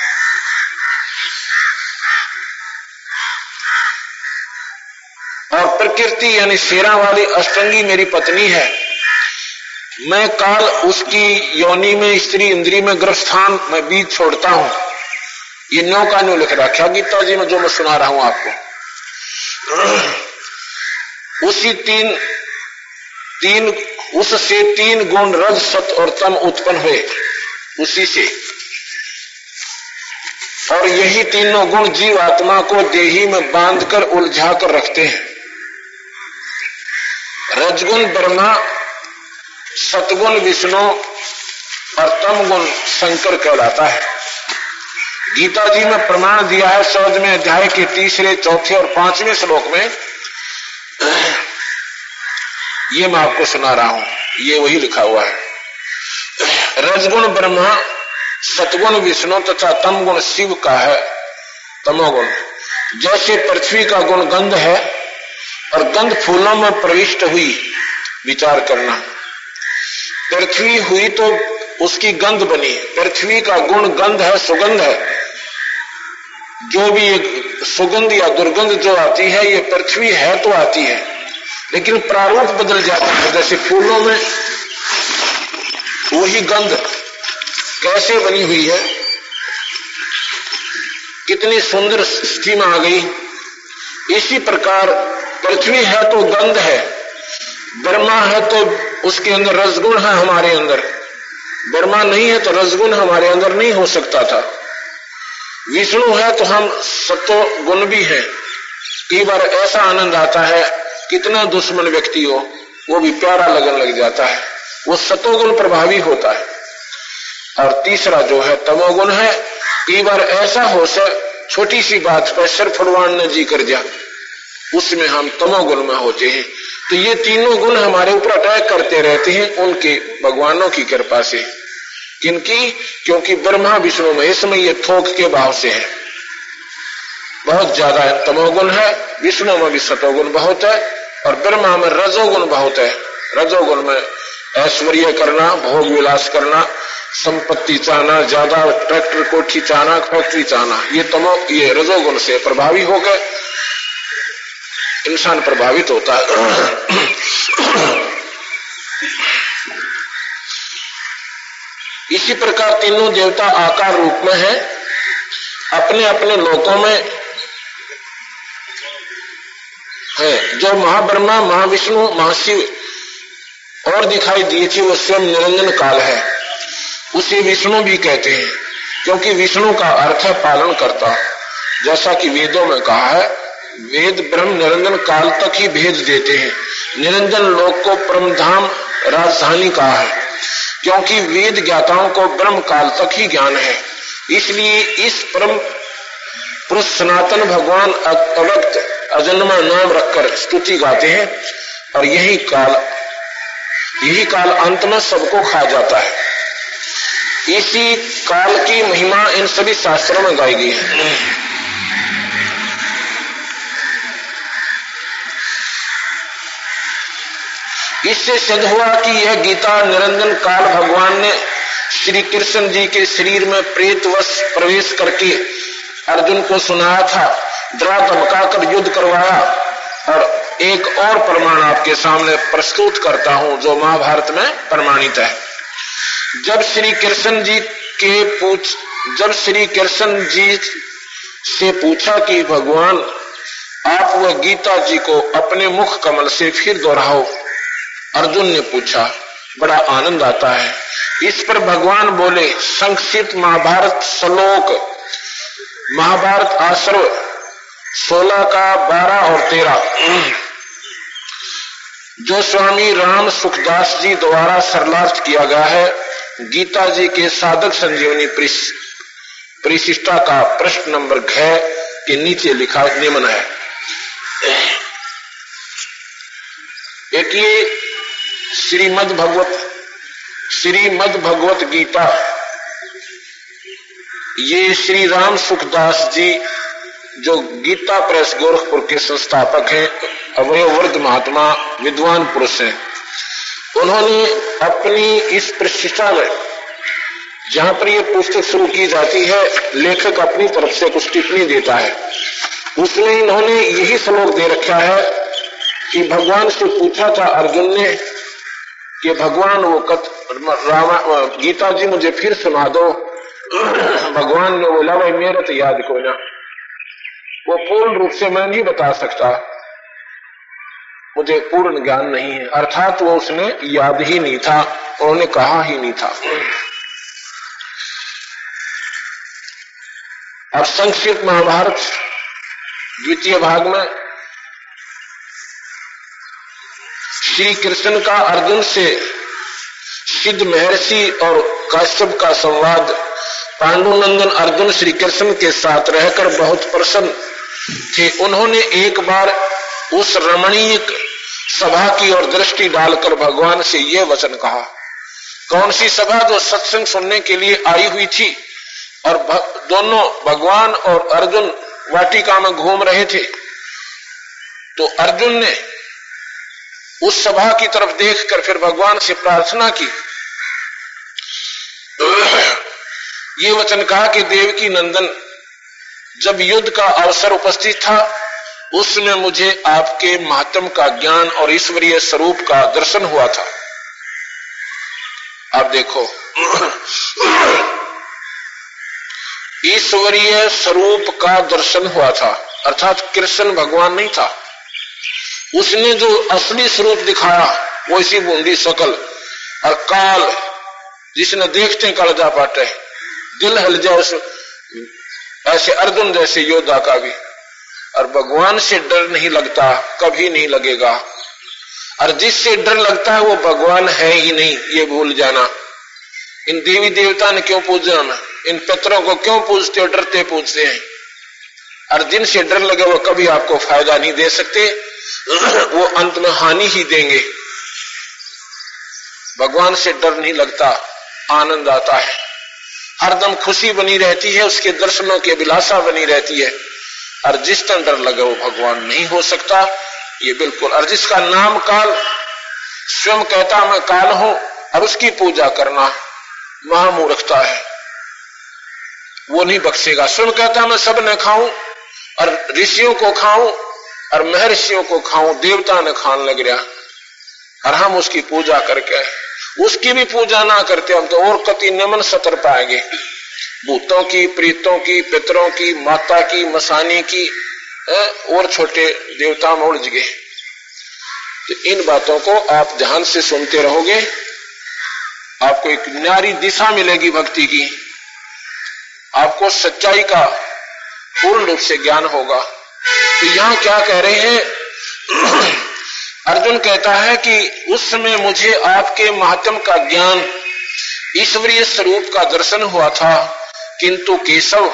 S1: और प्रकृति यानी शेरा वाली अष्टंगी मेरी पत्नी है। मैं काल उसकी योनि में स्त्री इंद्री में गर्भस्थान मैं बीज छोड़ता हूं। ये न्यो का न्यो लिख रखा गीता जी में जो मैं सुना रहा हूं आपको। उसी तीन तीन उससे तीन गुण रज सत और तम उत्पन्न हुए उसी से, और यही तीनों गुण जीव आत्मा को देही में बांधकर उलझा कर रखते हैं। रजगुण ब्रह्मा, सतगुण विष्णु और तमगुण शंकर कहलाता है। गीता जी में प्रमाण दिया है चौदहवें अध्याय के तीसरे, चौथे और पांचवें श्लोक में। ये मैं आपको सुना रहा हूं, ये वही लिखा हुआ है। रजगुण ब्रह्मा, सतगुण विष्णु तथा तमगुण शिव का है तमोगुण। जैसे पृथ्वी का गुण गंध है और गंध फूलों में प्रविष्ट हुई, विचार करना, पृथ्वी हुई तो उसकी गंध बनी। पृथ्वी का गुण गंध है, सुगंध है। जो भी सुगंध या दुर्गंध जो आती है, ये पृथ्वी है तो आती है, लेकिन प्रारूप बदल जाता है। जैसे फूलों में वही गंध कैसे बनी हुई है, कितनी सुंदर स्थिति में आ गई। इसी प्रकार पृथ्वी है तो गंध है, ब्रह्मा है तो उसके अंदर रजगुण है, हमारे अंदर ब्रह्मा नहीं है तो रजगुण हमारे अंदर नहीं हो सकता था। विष्णु है तो हम सत्व गुण भी है। कई बार ऐसा आनंद आता है, कितना दुश्मन व्यक्ति हो वो भी प्यारा लगन लग जाता है, वो सतोगुण प्रभावी होता है। और तीसरा जो है तमोगुण है, कई बार ऐसा हो से छोटी सी बात पर सिर फुड़वाने जी कर जा, उसमें हम तमोगुण में होते हैं। तो ये तीनों गुण हमारे ऊपर अटैक करते रहते हैं, उनके भगवानों की कृपा से। किनकी? क्योंकि ब्रह्मा विष्णु महेश में ये थोक के भाव से है, बहुत ज्यादा है तमोगुण है। विष्णु में भी सतोगुण बहुत है और ब्रह्मा में रजोगुण बहुत है। रजोगुण में ऐश्वर्य करना, भोग विलास करना, संपत्ति चाहना, ज्यादा ट्रैक्टर कोठी चाहना, फैक्ट्री चाहना, ये तमो ये रजोगुण से प्रभावी हो गए, इंसान प्रभावित होता है। इसी प्रकार तीनों देवता आकार रूप में है, अपने अपने लोकों में है। जो महाब्रह्मा, महाविष्णु, महाशिव और दिखाई दिए थे वो स्वयं निरंजन काल है। उसे विष्णु भी कहते हैं, क्योंकि विष्णु का अर्थ है पालन करता। जैसा कि वेदों में कहा है, वेद ब्रह्म निरंजन काल तक ही भेज देते हैं। निरंजन लोक को परमधाम राजधानी कहा है, क्योंकि वेद ज्ञाताओं को ब्रह्म काल तक ही ज्ञान है। इसलिए इस परम पुरुष सनातन भगवान अव्यक्त अजन्मा नाम रखकर स्तुति गाते हैं। और यही काल यही काल अंत में सबको खा जाता है। इसी काल की महिमा इन सभी शास्त्रों में गाई गई है। इससे सिद्ध हुआ कि यह गीता निरंजन काल भगवान ने श्री कृष्ण जी के शरीर में प्रेतवश प्रवेश करके अर्जुन को सुनाया था, डरा धमकाकर युद्ध करवाया। और एक और प्रमाण आपके सामने प्रस्तुत करता हूं जो महाभारत में प्रमाणित है। जब श्री कृष्ण जी के पूछ जब श्री कृष्ण जी से पूछा कि भगवान आप वह गीता जी को अपने मुख कमल से फिर दोहराओ, अर्जुन ने पूछा। बड़ा आनंद आता है। इस पर भगवान बोले, संक्षिप्त महाभारत श्लोक, महाभारत आश्रव सोलह का बारह और तेरह, जो स्वामी राम सुखदास जी द्वारा सरलार्थ किया गया है, गीता जी के साधक संजीवनी परिशिष्टा का प्रश्न नंबर घ के नीचे लिखा निम्न है। एक ये श्रीमद् भगवत श्रीमद् भगवत गीता, ये श्री राम सुखदास जी जो गीता प्रेस गोरखपुर के संस्थापक हैं, अवयवृद्ध महात्मा विद्वान पुरुष हैं, उन्होंने अपनी इस प्रतिष्ठा में, जहां पर यह पुस्तक शुरू की जाती है, लेखक अपनी तरफ से कुछ टिप्पणी देता है। उसमें इन्होंने यही श्लोक दे रखा है कि भगवान से पूछा था अर्जुन ने कि भगवान वो कथ रामा गीता जी मुझे फिर सुना दो। भगवान ने बोला, भाई मेरा तो याद कोई ना, वो पूर्ण रूप से मैं नहीं बता सकता, मुझे पूर्ण ज्ञान नहीं है। अर्थात वो उसने याद ही नहीं था, उन्होंने कहा ही नहीं था। और संक्षिप्त महाभारत द्वितीय भाग में श्री कृष्ण का अर्जुन से सिद्ध महर्षि और काश्यप का संवाद। पांडुनंदन अर्जुन श्री कृष्ण के साथ रहकर बहुत प्रसन्न थे। उन्होंने एक बार उस रमणीय सभा की ओर दृष्टि डालकर भगवान से यह वचन कहा। कौन सी सभा? जो सत्संग सुनने के लिए आई हुई थी, और दोनों भगवान और अर्जुन वाटिका में घूम रहे थे। तो अर्जुन ने उस सभा की तरफ देखकर फिर भगवान से प्रार्थना की, ये वचन कहा कि देवकी नंदन, जब युद्ध का अवसर उपस्थित था, उसमें मुझे आपके महात्म का ज्ञान और ईश्वरीय स्वरूप का दर्शन हुआ था। आप देखो, ईश्वरीय स्वरूप का दर्शन हुआ था, अर्थात कृष्ण भगवान नहीं था। उसने जो असली स्वरूप दिखाया वो इसी बूंदी शकल और काल, जिसने देखते कलजा पाटे, दिल हिल जाए उस ऐसे अर्जुन जैसे योद्धा का भी। और भगवान से डर नहीं लगता, कभी नहीं लगेगा। और जिससे डर लगता है वो भगवान है ही नहीं, ये भूल जाना। इन देवी देवता ने क्यों पूजना, इन पितरों को क्यों पूजते हो? डरते पूजते हैं। और जिनसे डर लगे वो कभी आपको फायदा नहीं दे सकते, वो अंत में हानि ही देंगे। भगवान से डर नहीं लगता, आनंद आता है, हरदम खुशी बनी रहती है, उसके दर्शनों की अभिलाषा बनी रहती है। और जिस तरह डर लगे वो भगवान नहीं हो सकता, ये बिल्कुल। और जिसका नाम काल, स्वयं कहता मैं काल हूं, और उसकी पूजा करना महामूर्खता है, वो नहीं बख्शेगा। स्वयं कहता मैं सब न खाऊं, और ऋषियों को खाऊं और महर्षियों को खाऊं, देवता ने खान लग रहा, और हम उसकी पूजा करके उसकी भी पूजा ना करते हम तो और कति निमन सतर पाएंगे। भूतों की, प्रीतों की, पितरों की, माता की, मसानी की, और छोटे देवता में उलझ गए। तो इन बातों को आप ध्यान से सुनते रहोगे, आपको एक न्यारी दिशा मिलेगी भक्ति की, आपको सच्चाई का पूर्ण रूप से ज्ञान होगा। तो यहां क्या कह रहे हैं? अर्जुन कहता है कि उस समय मुझे आपके महात्म का ज्ञान, ईश्वरीय स्वरूप का दर्शन हुआ था, किंतु केशव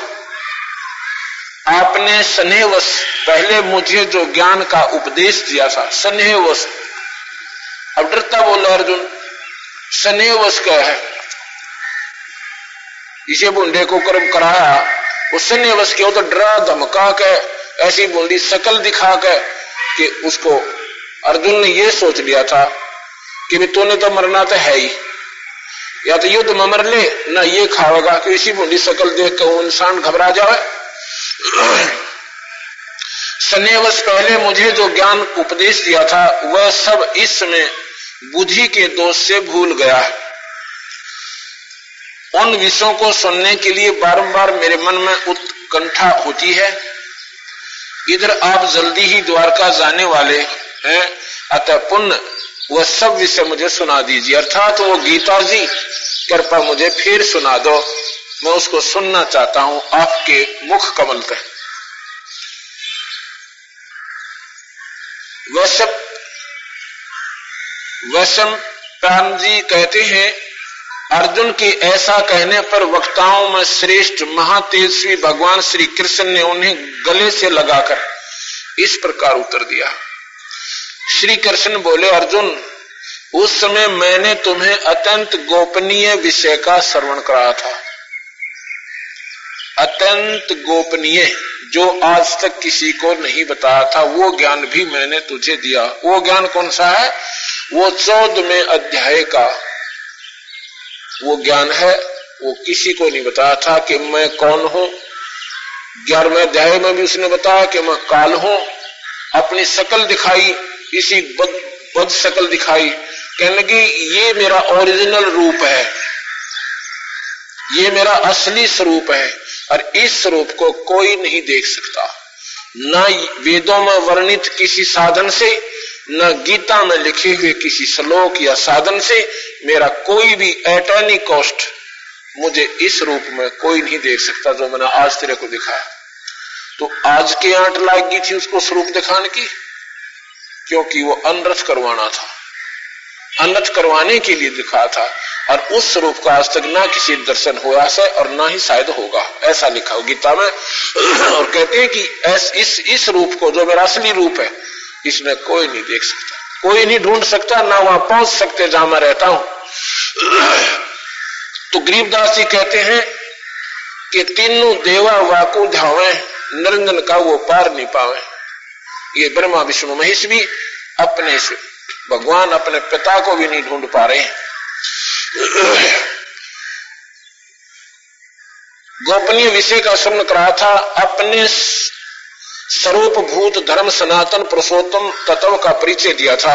S1: आपने स्नेहवश पहले मुझे जो ज्ञान का उपदेश दिया था, स्नेहवश। अब डरता बोला अर्जुन, स्नेहवश क्या है? इसे बूंदे को कर्म कराया, उस स्नेहवश के, तो डरा धमका के ऐसी बूंदी शकल दिखा के कि उसको अर्जुन ने ये सोच लिया था कि भी तूने तो मरना तो है ही, या तो युद्ध में मर ले ना ये खाएगा, कि इसी बूंदी शकल देख कर वो इंसान घबरा जाए। स्नेहवश पहले मुझे जो ज्ञान उपदेश दिया था वह सब इस समय बुद्धि के दोष से भूल गया है। उन विषयों को सुनने के लिए बारंबार मेरे मन में उत्कंठा होती है। इधर आप जल्दी ही द्वारका जाने वाले हैं, अतः पुण्य वह सब विषय मुझे सुना दीजिए, अर्थात वो गीता जी कृपा मुझे फिर सुना दो, मैं उसको सुनना चाहता हूं आपके मुख कमल पे। वैश्व वैश्व प्राण जी कहते हैं, अर्जुन के ऐसा कहने पर वक्ताओं में श्रेष्ठ महातेजस्वी भगवान श्री कृष्ण ने उन्हें गले से लगाकर इस प्रकार उत्तर दिया। श्री कृष्ण बोले, अर्जुन, उस समय मैंने तुम्हें अत्यंत गोपनीय विषय का श्रवण कराया था। अत्यंत गोपनीय, जो आज तक किसी को नहीं बताया था, वो ज्ञान भी मैंने तुझे दिया। वो ज्ञान कौन सा है? वो चौदहवें अध्याय का वो ज्ञान है। वो किसी को नहीं बताया था कि मैं कौन हूं। ग्यारहवें अध्याय में भी उसने बताया कि मैं काल हूं। अपनी शकल दिखाई, इसी बद, बद शकल दिखाई, कहने लगी ये मेरा ओरिजिनल रूप है, ये मेरा असली स्वरूप है, और इस स्वरूप को कोई नहीं देख सकता, न वेदों में वर्णित किसी साधन से, न गीता में लिखे हुए किसी श्लोक या साधन से। मेरा कोई भी एट एनी कॉस्ट मुझे इस रूप में कोई नहीं देख सकता जो मैंने आज तेरे को दिखाया। तो आज के आंट लाग गई थी उसको स्वरूप दिखाने की, क्योंकि वो अनरथ करवाना था, अनरथ करवाने के लिए दिखाया था, और उस स्वरूप का आज तक ना किसी दर्शन हुआ है और ना ही शायद होगा, ऐसा लिखा हो गीता में। और कहते हैं कि ऐस, इस इस रूप को, जो मेरा असली रूप है, इसमें कोई नहीं देख सकता, कोई नहीं ढूंढ सकता, ना वहां पहुंच सकते जहां मैं रहता हूं। तो गरीबदास जी कहते हैं कि तीनों देवा वाकु धावे, निरंजन का वो पार नहीं पावे। ये ब्रह्मा विष्णु महेश भी अपने से, भगवान अपने पिता को भी नहीं ढूंढ पा रहे हैं। गोपनीय विषय का श्रवण करा था, अपने स्वरूप भूत धर्म सनातन पुरुषोत्तम तत्व का परिचय दिया था,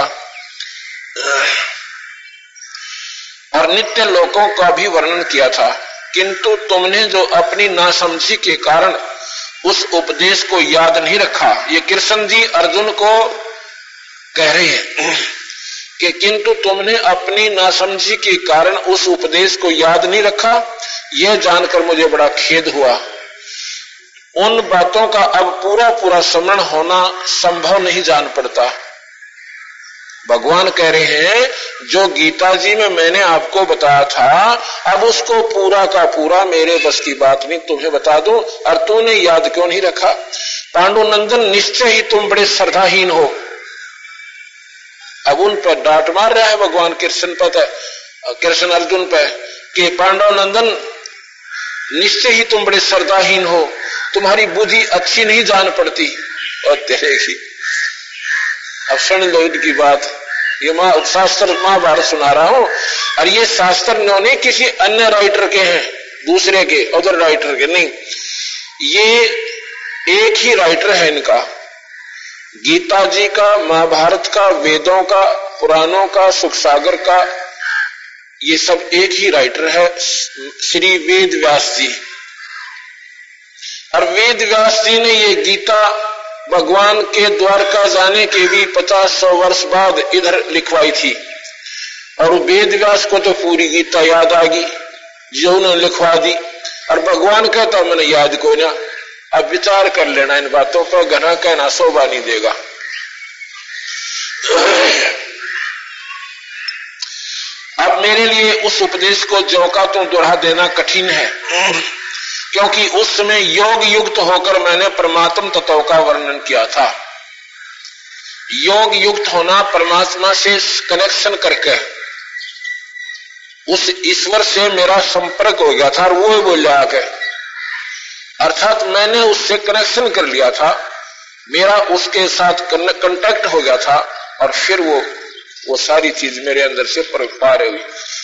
S1: और नित्य लोकों का भी वर्णन किया था। किंतु तुमने जो अपनी नासमझी के कारण उस उपदेश को याद नहीं रखा, ये कृष्ण जी अर्जुन को कह रहे हैं कि किंतु तुमने अपनी नासमझी के कारण उस उपदेश को याद नहीं रखा, यह जानकर मुझे बड़ा खेद हुआ। उन बातों का अब पूरा पूरा स्मरण होना संभव नहीं जान पड़ता। भगवान कह रहे हैं, जो गीता जी में मैंने आपको बताया था, अब उसको पूरा का पूरा मेरे बस की बात नहीं, तुम्हें बता दूं, और तूने याद क्यों नहीं रखा? पांडुनंदन, निश्चय ही तुम बड़े श्रद्धाहीन हो। अब उन पर डांट मार रहा है भगवान कृष्ण पर, कृष्ण अर्जुन पर, कि पांडुनंदन निश्चय ही तुम बड़े श्रद्धाहीन हो, तुम्हारी बुद्धि अच्छी नहीं जान पड़ती। और तेरे की अब सुन लो इनकी बात, ये मां शास्त्र महाभारत सुना रहा हूं, और ये शास्त्र ने किसी अन्य राइटर के हैं, दूसरे के अदर राइटर के नहीं, ये एक ही राइटर है इनका। गीता जी का, महाभारत का, वेदों का, पुराणों का, सुख सागर का, ये सब एक ही राइटर है, श्री वेद व्यास जी। और वेद व्यास जी ने ये गीता भगवान के द्वारका जाने के भी पचास सौ वर्ष बाद इधर लिखवाई थी, और वेद व्यास को तो पूरी गीता याद आ गई जो उन्होंने लिखवा दी, और भगवान कहता मैंने याद को ना। अब विचार कर लेना इन बातों पर, घना कहना शोभा नहीं देगा। अब मेरे लिए उस उपदेश को ज्यों का त्यों दोहरा देना कठिन है, क्योंकि उस समय योग युक्त होकर मैंने परमात्म तत्व का वर्णन किया था। योग युक्त होना, परमात्मा से कनेक्शन करके उस ईश्वर से मेरा संपर्क हो गया था, और वो बोल आके, अर्थात मैंने उससे कनेक्शन कर लिया था, मेरा उसके साथ कांटेक्ट हो गया था, और फिर वो वो सारी चीज मेरे अंदर से पार हुई।